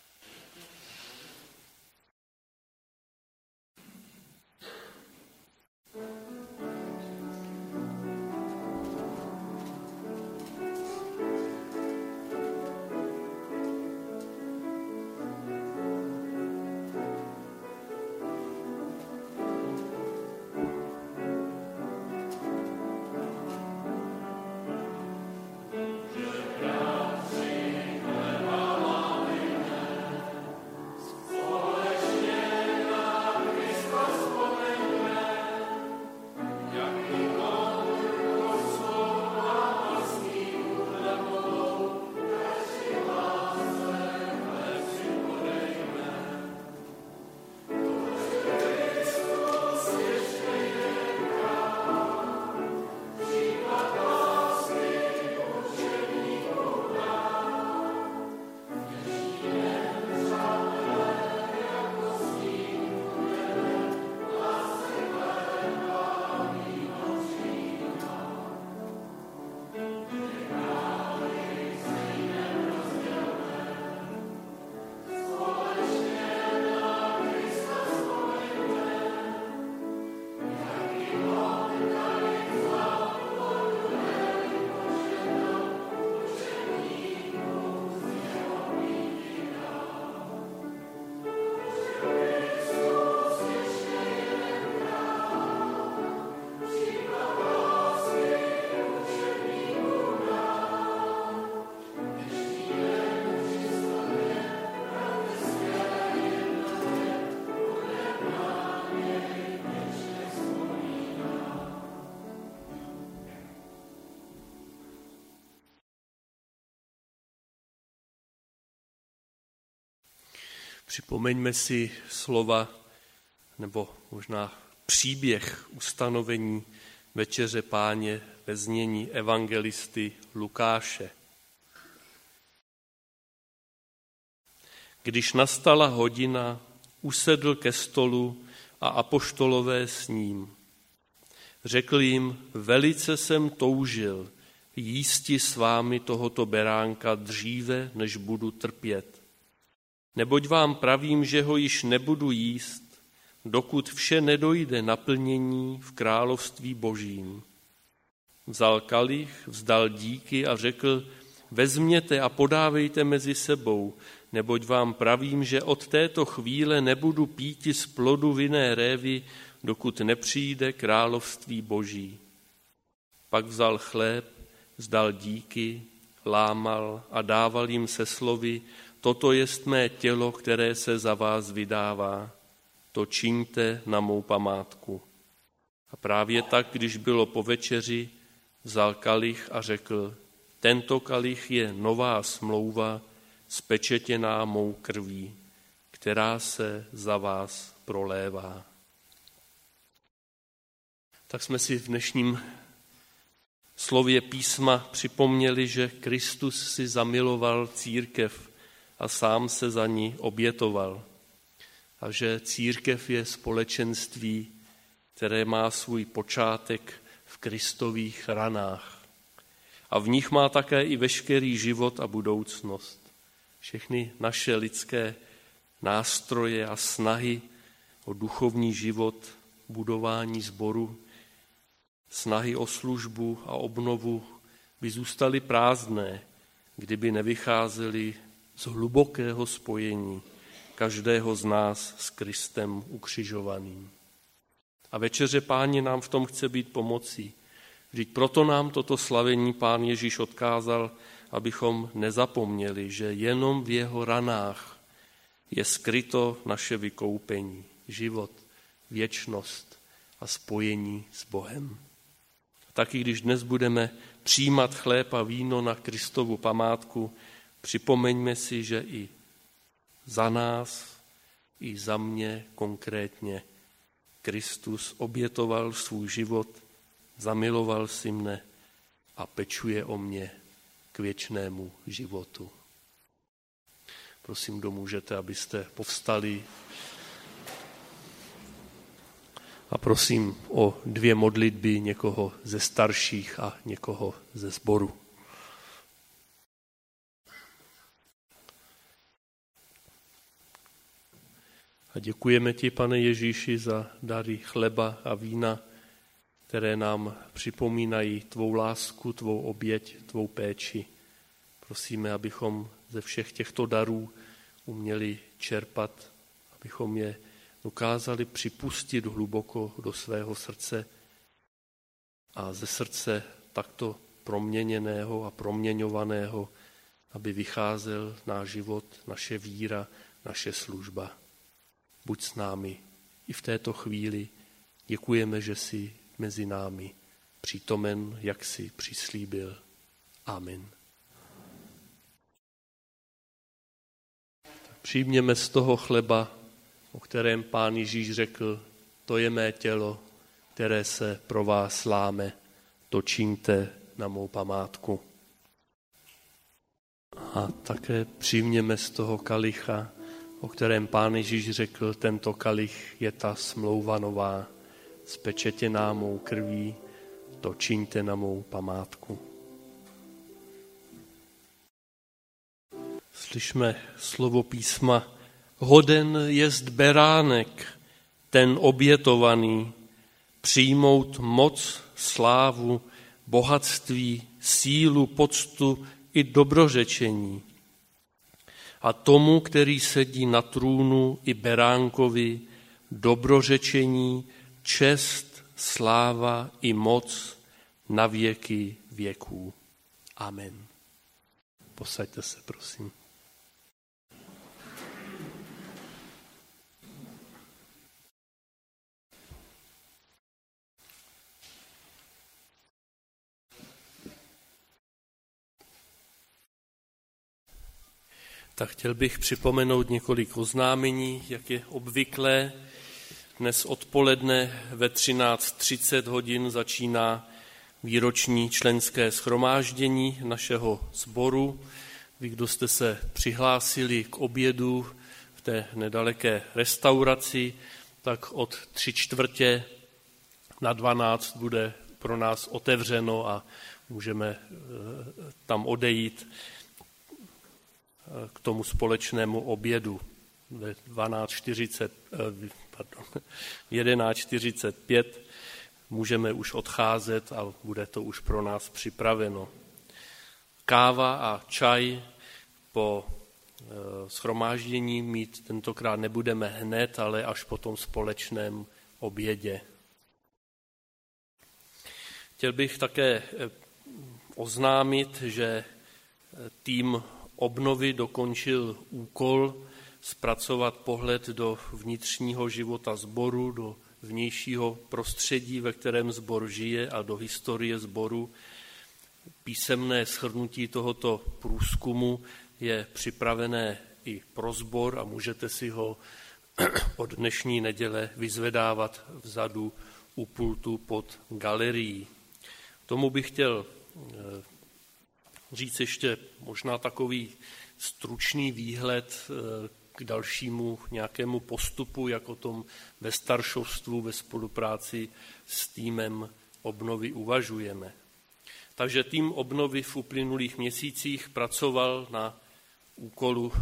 Připomeňme si slova, nebo možná příběh ustanovení večeře Páně ve znění evangelisty Lukáše. Když nastala hodina, usedl ke stolu a apoštolové s ním. Řekl jim, velice jsem toužil jísti s vámi tohoto beránka dříve, než budu trpět. Neboť vám pravím, že ho již nebudu jíst, dokud vše nedojde naplnění v království Božím. Vzal kalich, vzdal díky a řekl, vezměte a podávejte mezi sebou, neboť vám pravím, že od této chvíle nebudu píti z plodu vinné révy, dokud nepřijde království Boží. Pak vzal chléb, vzdal díky, lámal a dával jim se slovy: toto jest mé tělo, které se za vás vydává, to čiňte na mou památku. A právě tak, když bylo po večeři, vzal kalich a řekl: tento kalich je nová smlouva, spečetěná mou krví, která se za vás prolévá. Tak jsme si v dnešním slově písma připomněli, že Kristus si zamiloval církev a sám se za ní obětoval. A že církev je společenství, které má svůj počátek v Kristových ranách. A v nich má také i veškerý život a budoucnost. Všechny naše lidské nástroje a snahy o duchovní život, budování sboru, snahy o službu a obnovu by zůstaly prázdné, kdyby nevycházely z hlubokého spojení každého z nás s Kristem ukřižovaným. A večeře Páně nám v tom chce být pomocí. Vždyť proto nám toto slavení Pán Ježíš odkázal, abychom nezapomněli, že jenom v jeho ranách je skryto naše vykoupení, život, věčnost a spojení s Bohem. Taky když dnes budeme přijímat chléb a víno na Kristovu památku, připomeňme si, že i za nás, i za mě konkrétně Kristus obětoval svůj život, zamiloval si mne a pečuje o mě k věčnému životu. Prosím, kdo můžete, abyste povstali. A prosím o 2 modlitby, někoho ze starších a někoho ze sboru. A děkujeme ti, Pane Ježíši, za dary chleba a vína, které nám připomínají tvou lásku, tvou oběť, tvou péči. Prosíme, abychom ze všech těchto darů uměli čerpat, abychom je dokázali připustit hluboko do svého srdce a ze srdce takto proměněného a proměňovaného, aby vycházel náš život, naše víra, naše služba. Buď s námi i v této chvíli. Děkujeme, že jsi mezi námi přítomen, jak jsi přislíbil. Amen. Přijměme z toho chleba, o kterém Pán Ježíš řekl: to je mé tělo, které se pro vás láme, to čiňte na mou památku. A také přijměme z toho kalicha, o kterém Pán Ježíš řekl: tento kalich je ta smlouva nová, spečetěná mou krví, to čiňte na mou památku. Slyšme slovo písma: hoden jest beránek, ten obětovaný, přijmout moc, slávu, bohatství, sílu, poctu i dobrořečení. A tomu, který sedí na trůnu, i beránkovi, dobrořečení, čest, sláva i moc na věky věků. Amen. Posaďte se, prosím. Tak chtěl bych připomenout několik oznámení, jak je obvyklé. Dnes odpoledne ve 13:30 hodin začíná výroční členské shromáždění našeho sboru. Vy, kdo jste se přihlásili k obědu v té nedaleké restauraci, tak od 11:45 bude pro nás otevřeno a můžeme tam odejít k tomu společnému obědu. Ve 11:45 můžeme už odcházet a bude to už pro nás připraveno. Káva a čaj po shromáždění mít tentokrát nebudeme hned, ale až po tom společném obědě. Chtěl bych také oznámit, že tým obnovy dokončil úkol zpracovat pohled do vnitřního života sboru, do vnějšího prostředí, ve kterém sbor žije, a do historie sboru. Písemné shrnutí tohoto průzkumu je připravené i pro sbor a můžete si ho od dnešní neděle vyzvedávat vzadu u pultu pod galerií. Tomu bych chtěl říct ještě možná takový stručný výhled k dalšímu nějakému postupu, jak o tom ve staršovstvu ve spolupráci s týmem obnovy uvažujeme. Takže tým obnovy v uplynulých měsících pracoval na úkolu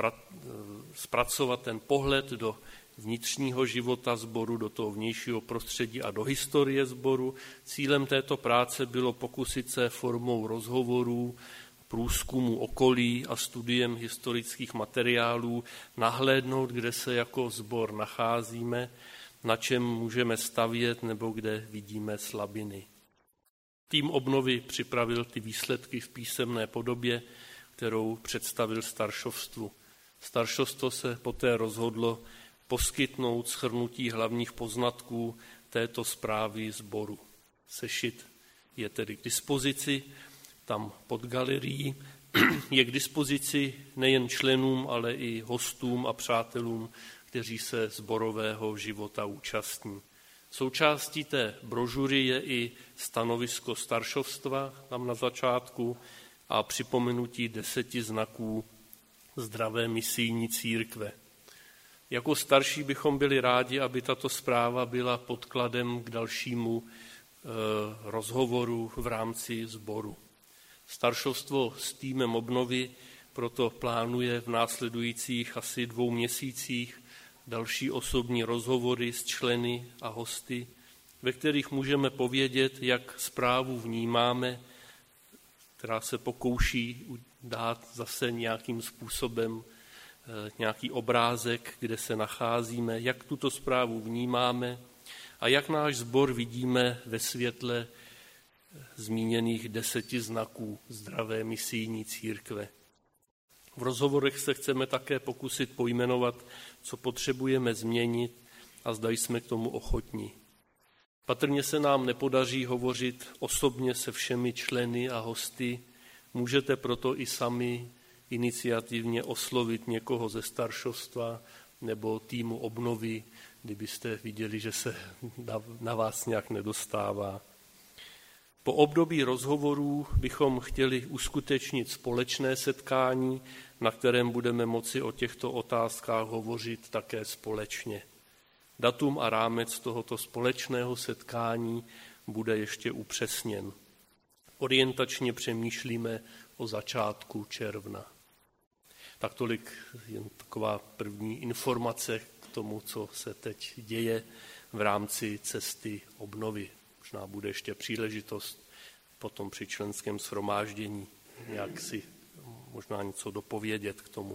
zpracovat ten pohled do vnitřního života sboru, do toho vnějšího prostředí a do historie sboru. Cílem této práce bylo pokusit se formou rozhovorů, průzkumu okolí a studiem historických materiálů nahlédnout, kde se jako sbor nacházíme, na čem můžeme stavět nebo kde vidíme slabiny. Tým obnovy připravil ty výsledky v písemné podobě, kterou představil staršovstvu. Staršovstvo se poté rozhodlo poskytnout shrnutí hlavních poznatků této zprávy sboru. Sešit je tedy k dispozici, tam pod galerií, je k dispozici nejen členům, ale i hostům a přátelům, kteří se sborového života účastní. Součástí té brožury je i stanovisko staršovstva tam na začátku a připomenutí 10 znaků zdravé misijní církve. Jako starší bychom byli rádi, aby tato zpráva byla podkladem k dalšímu rozhovoru v rámci sboru. Staršovstvo s týmem obnovy proto plánuje v následujících asi 2 měsících další osobní rozhovory s členy a hosty, ve kterých můžeme povědět, jak zprávu vnímáme, která se pokouší dát zase nějakým způsobem nějaký obrázek, kde se nacházíme, jak tuto zprávu vnímáme a jak náš sbor vidíme ve světle zmíněných 10 znaků zdravé misijní církve. V rozhovorech se chceme také pokusit pojmenovat, co potřebujeme změnit a zda jsme k tomu ochotní. Patrně se nám nepodaří hovořit osobně se všemi členy a hosty, můžete proto i sami iniciativně oslovit někoho ze staršovstva nebo týmu obnovy, kdybyste viděli, že se na vás nějak nedostává. Po období rozhovorů bychom chtěli uskutečnit společné setkání, na kterém budeme moci o těchto otázkách hovořit také společně. Datum a rámec tohoto společného setkání bude ještě upřesněn. Orientačně přemýšlíme o začátku června. Tak tolik jen taková první informace k tomu, co se teď děje v rámci cesty obnovy. Možná bude ještě příležitost potom při členském shromáždění nějak si možná něco dopovědět k tomu.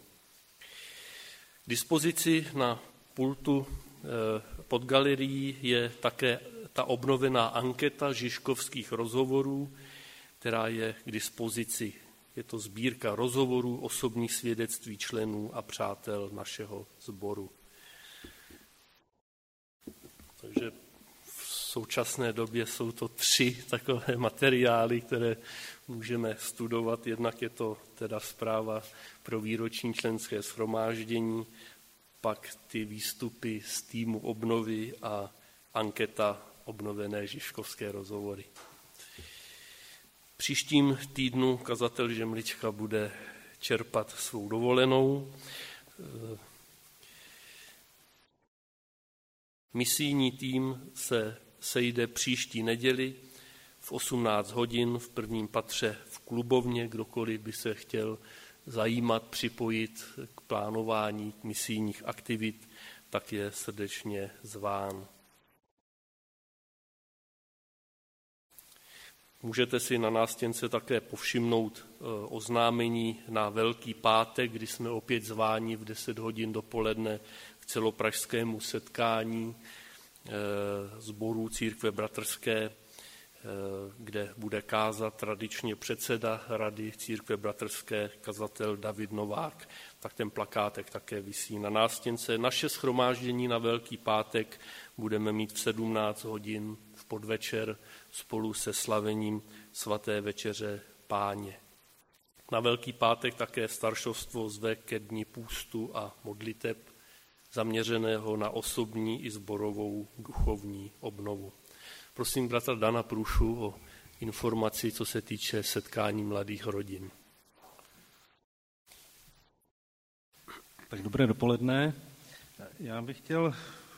K dispozici na pultu pod galerií je také ta obnovená anketa žižkovských rozhovorů, která je k dispozici. Je to sbírka rozhovorů, osobních svědectví členů a přátel našeho sboru. Takže v současné době jsou to 3 takové materiály, které můžeme studovat. Jednak je to teda zpráva pro výroční členské shromáždění, pak ty výstupy z týmu obnovy a anketa obnovené žižkovské rozhovory. Příštím týdnu kazatel Žemlička bude čerpat svou dovolenou. Misijní tým se sejde příští neděli v 18 hodin v prvním patře v klubovně. Kdokoliv by se chtěl zajímat, připojit k plánování misijních aktivit, tak je srdečně zván. Můžete si na nástěnce také povšimnout oznámení na Velký pátek, kdy jsme opět zváni v 10 hodin dopoledne k celopražskému setkání, sborů Církve bratrské, kde bude kázat tradičně předseda Rady Církve bratrské, kazatel David Novák. Tak ten plakátek také visí na nástěnce. Naše shromáždění na Velký pátek budeme mít v 17 hodin v podvečer spolu se slavením svaté večeře Páně. Na Velký pátek také staršovstvo zve ke dni půstu a modliteb, zaměřeného na osobní i sborovou duchovní obnovu. Prosím bratra Dana Průšu o informaci, co se týče setkání mladých rodin. Tak dobré dopoledne. Já bych chtěl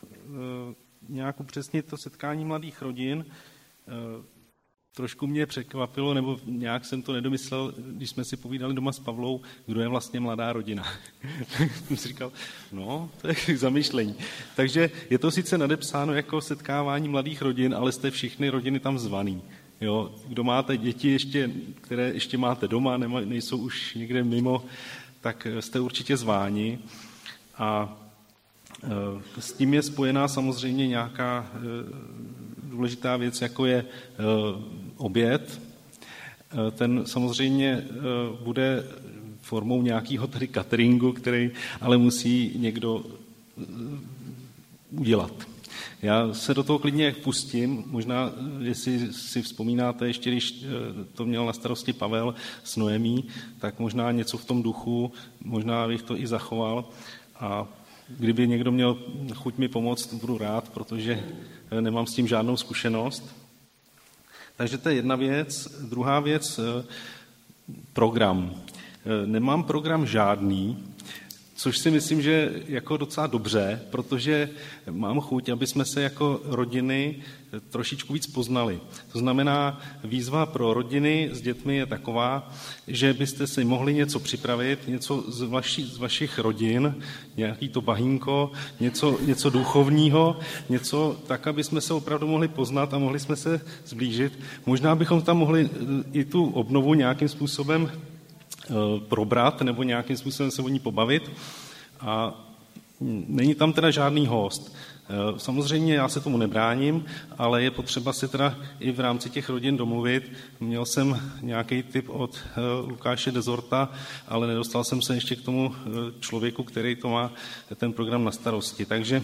nějak upřesnit to setkání mladých rodin. Trošku mě překvapilo, nebo nějak jsem to nedomyslel, když jsme si povídali doma s Pavlou, kdo je vlastně mladá rodina. jsem si říkal, no, to je k zamyšlení. Takže je to sice nadepsáno jako setkávání mladých rodin, ale jste všechny rodiny tam zvaný. Jo, kdo máte děti, které ještě máte doma, nejsou už někde mimo, tak jste určitě zváni. A s tím je spojená samozřejmě nějaká důležitá věc, jako je oběd. Ten samozřejmě bude formou nějakého tady cateringu, který ale musí někdo udělat. Já se do toho klidně pustím, možná, jestli si vzpomínáte, ještě když to měl na starosti Pavel s Noemí, tak možná něco v tom duchu, možná bych to i zachoval. A kdyby někdo měl chuť mi pomoct, budu rád, protože nemám s tím žádnou zkušenost. Takže to je jedna věc. Druhá věc, program. Nemám program žádný, což si myslím, že je jako docela dobře, protože mám chuť, aby jsme se jako rodiny trošičku víc poznali. To znamená, výzva pro rodiny s dětmi je taková, že byste si mohli něco připravit, něco z vašich rodin, nějaký to bahínko, něco duchovního, něco tak, aby jsme se opravdu mohli poznat a mohli jsme se zblížit. Možná bychom tam mohli i tu obnovu nějakým způsobem probrat nebo nějakým způsobem se o ní pobavit. A není tam teda žádný host. Samozřejmě já se tomu nebráním, ale je potřeba se teda i v rámci těch rodin domluvit. Měl jsem nějaký tip od Lukáše Dezorta, ale nedostal jsem se ještě k tomu člověku, který to má ten program na starosti. Takže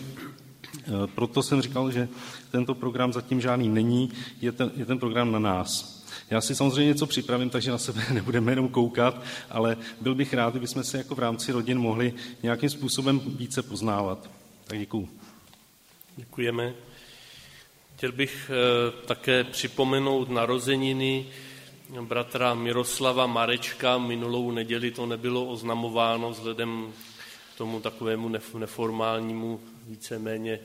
proto jsem říkal, že tento program zatím žádný není, je ten program na nás. Já si samozřejmě něco připravím, takže na sebe nebudeme jenom koukat, ale byl bych rád, kdybychom se jako v rámci rodin mohli nějakým způsobem více poznávat. Tak děkuju. Děkujeme. Chtěl bych také připomenout narozeniny bratra Miroslava Marečka. Minulou neděli to nebylo oznamováno vzhledem k tomu takovému neformálnímu víceméně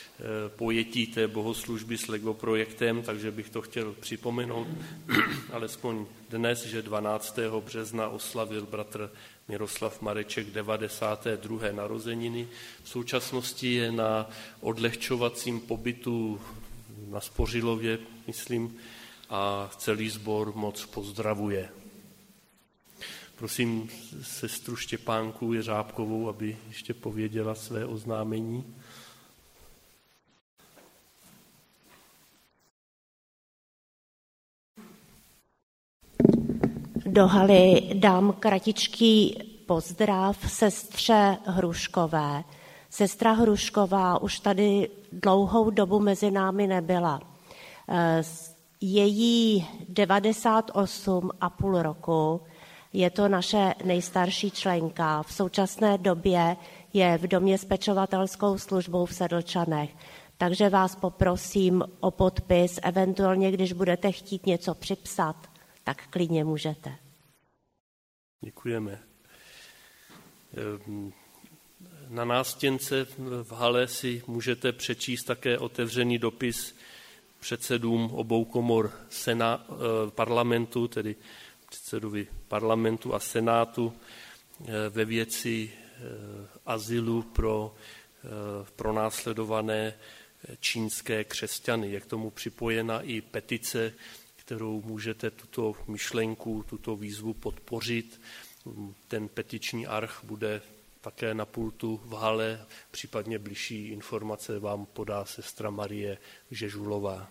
pojetí té bohoslužby s LEGO projektem, takže bych to chtěl připomenout alespoň dnes, že 12. března oslavil bratr Miroslav Mareček 92. narozeniny. V současnosti je na odlehčovacím pobytu na Spořilově, myslím, a celý sbor moc pozdravuje. Prosím sestru Štěpánku Jeřábkovou, aby ještě pověděla své oznámení. Do haly dám kratičký pozdrav sestře Hruškové. Sestra Hrušková už tady dlouhou dobu mezi námi nebyla. Její 98,5 roku, je to naše nejstarší členka. V současné době je v domě s pečovatelskou službou v Sedlčanech. Takže vás poprosím o podpis, eventuálně, když budete chtít něco připsat, tak klidně můžete. Děkujeme. Na nástěnce v hale si můžete přečíst také otevřený dopis předsedům obou komor parlamentu, tedy předsedovi parlamentu a senátu ve věci azylu pro pronásledované čínské křesťany. Je k tomu připojena i petice, kterou můžete tuto myšlenku, tuto výzvu podpořit. Ten petiční arch bude také na pultu v hale, případně bližší informace vám podá sestra Marie Žežulová.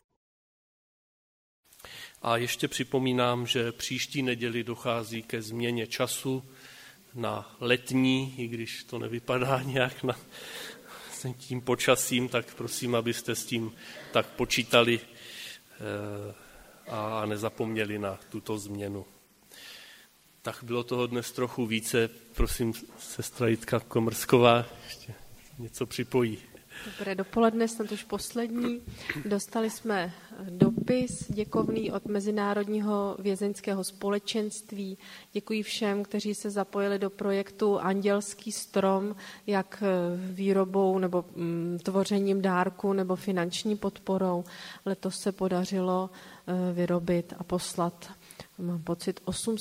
A ještě připomínám, že příští neděli dochází ke změně času na letní, i když to nevypadá nějak na tím počasím, tak prosím, abyste s tím tak počítali a nezapomněli na tuto změnu. Tak bylo toho dnes trochu více. Prosím, sestra Jitka Komrsková ještě něco připojí. Dobré dopoledne, snad už poslední. Dostali jsme dopis děkovný od Mezinárodního vězeňského společenství. Děkuji všem, kteří se zapojili do projektu Andělský strom, jak výrobou nebo tvořením dárku nebo finanční podporou. Letos se podařilo vyrobit a poslat, mám pocit,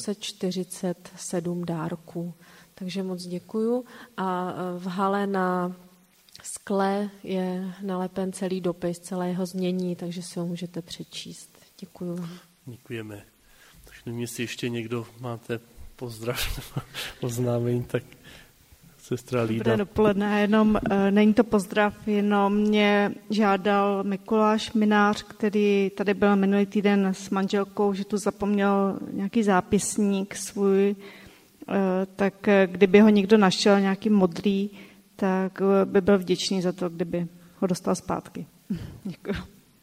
847 dárků. Takže moc děkuju. A v hale na skle je nalepen celý dopis, celé jeho znění, takže si ho můžete přečíst. Děkuju vám. Děkujeme. Takže nevím, jestli ještě někdo máte pozdrav oznámení, tak sestra Lída. Dobré dopoledne, jenom není to pozdrav, jenom mě žádal Mikuláš Minář, který tady byl minulý týden s manželkou, že tu zapomněl nějaký zápisník svůj, tak kdyby ho někdo našel, nějaký modrý, tak by byl vděčný za to, kdyby ho dostal zpátky. Děkuji.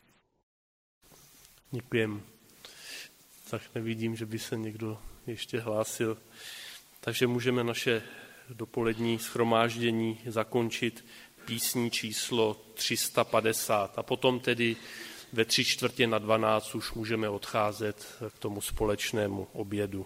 Děkujem. Tak nevidím, že by se někdo ještě hlásil. Takže můžeme naše dopolední shromáždění zakončit písní číslo 350 a potom tedy ve 11:45 už můžeme odcházet k tomu společnému obědu.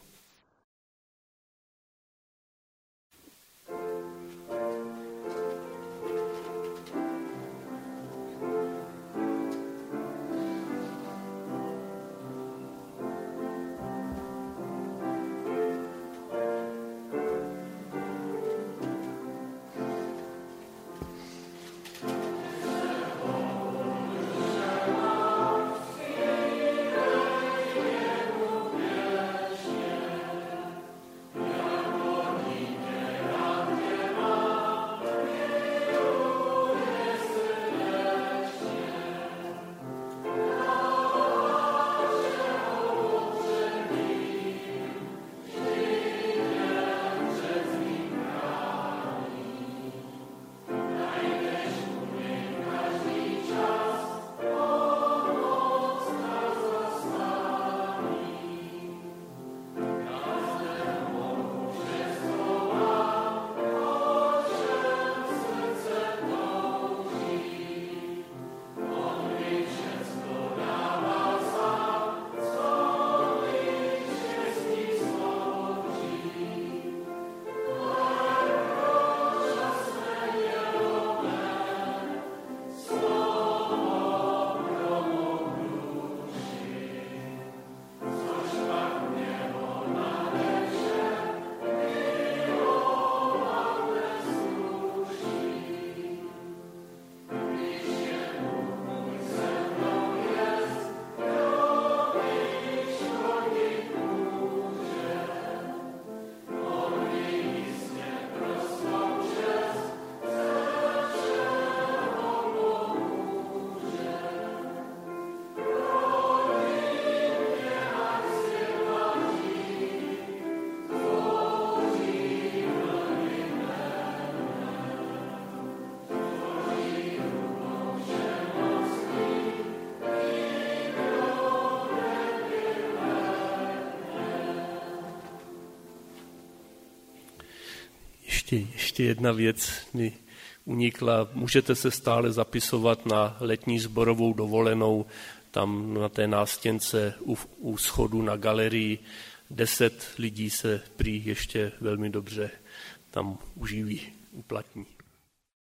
Ještě jedna věc mi unikla. Můžete se stále zapisovat na letní sborovou dovolenou, tam na té nástěnce u schodu na galerii. 10 lidí se prý ještě velmi dobře tam uživí, uplatní.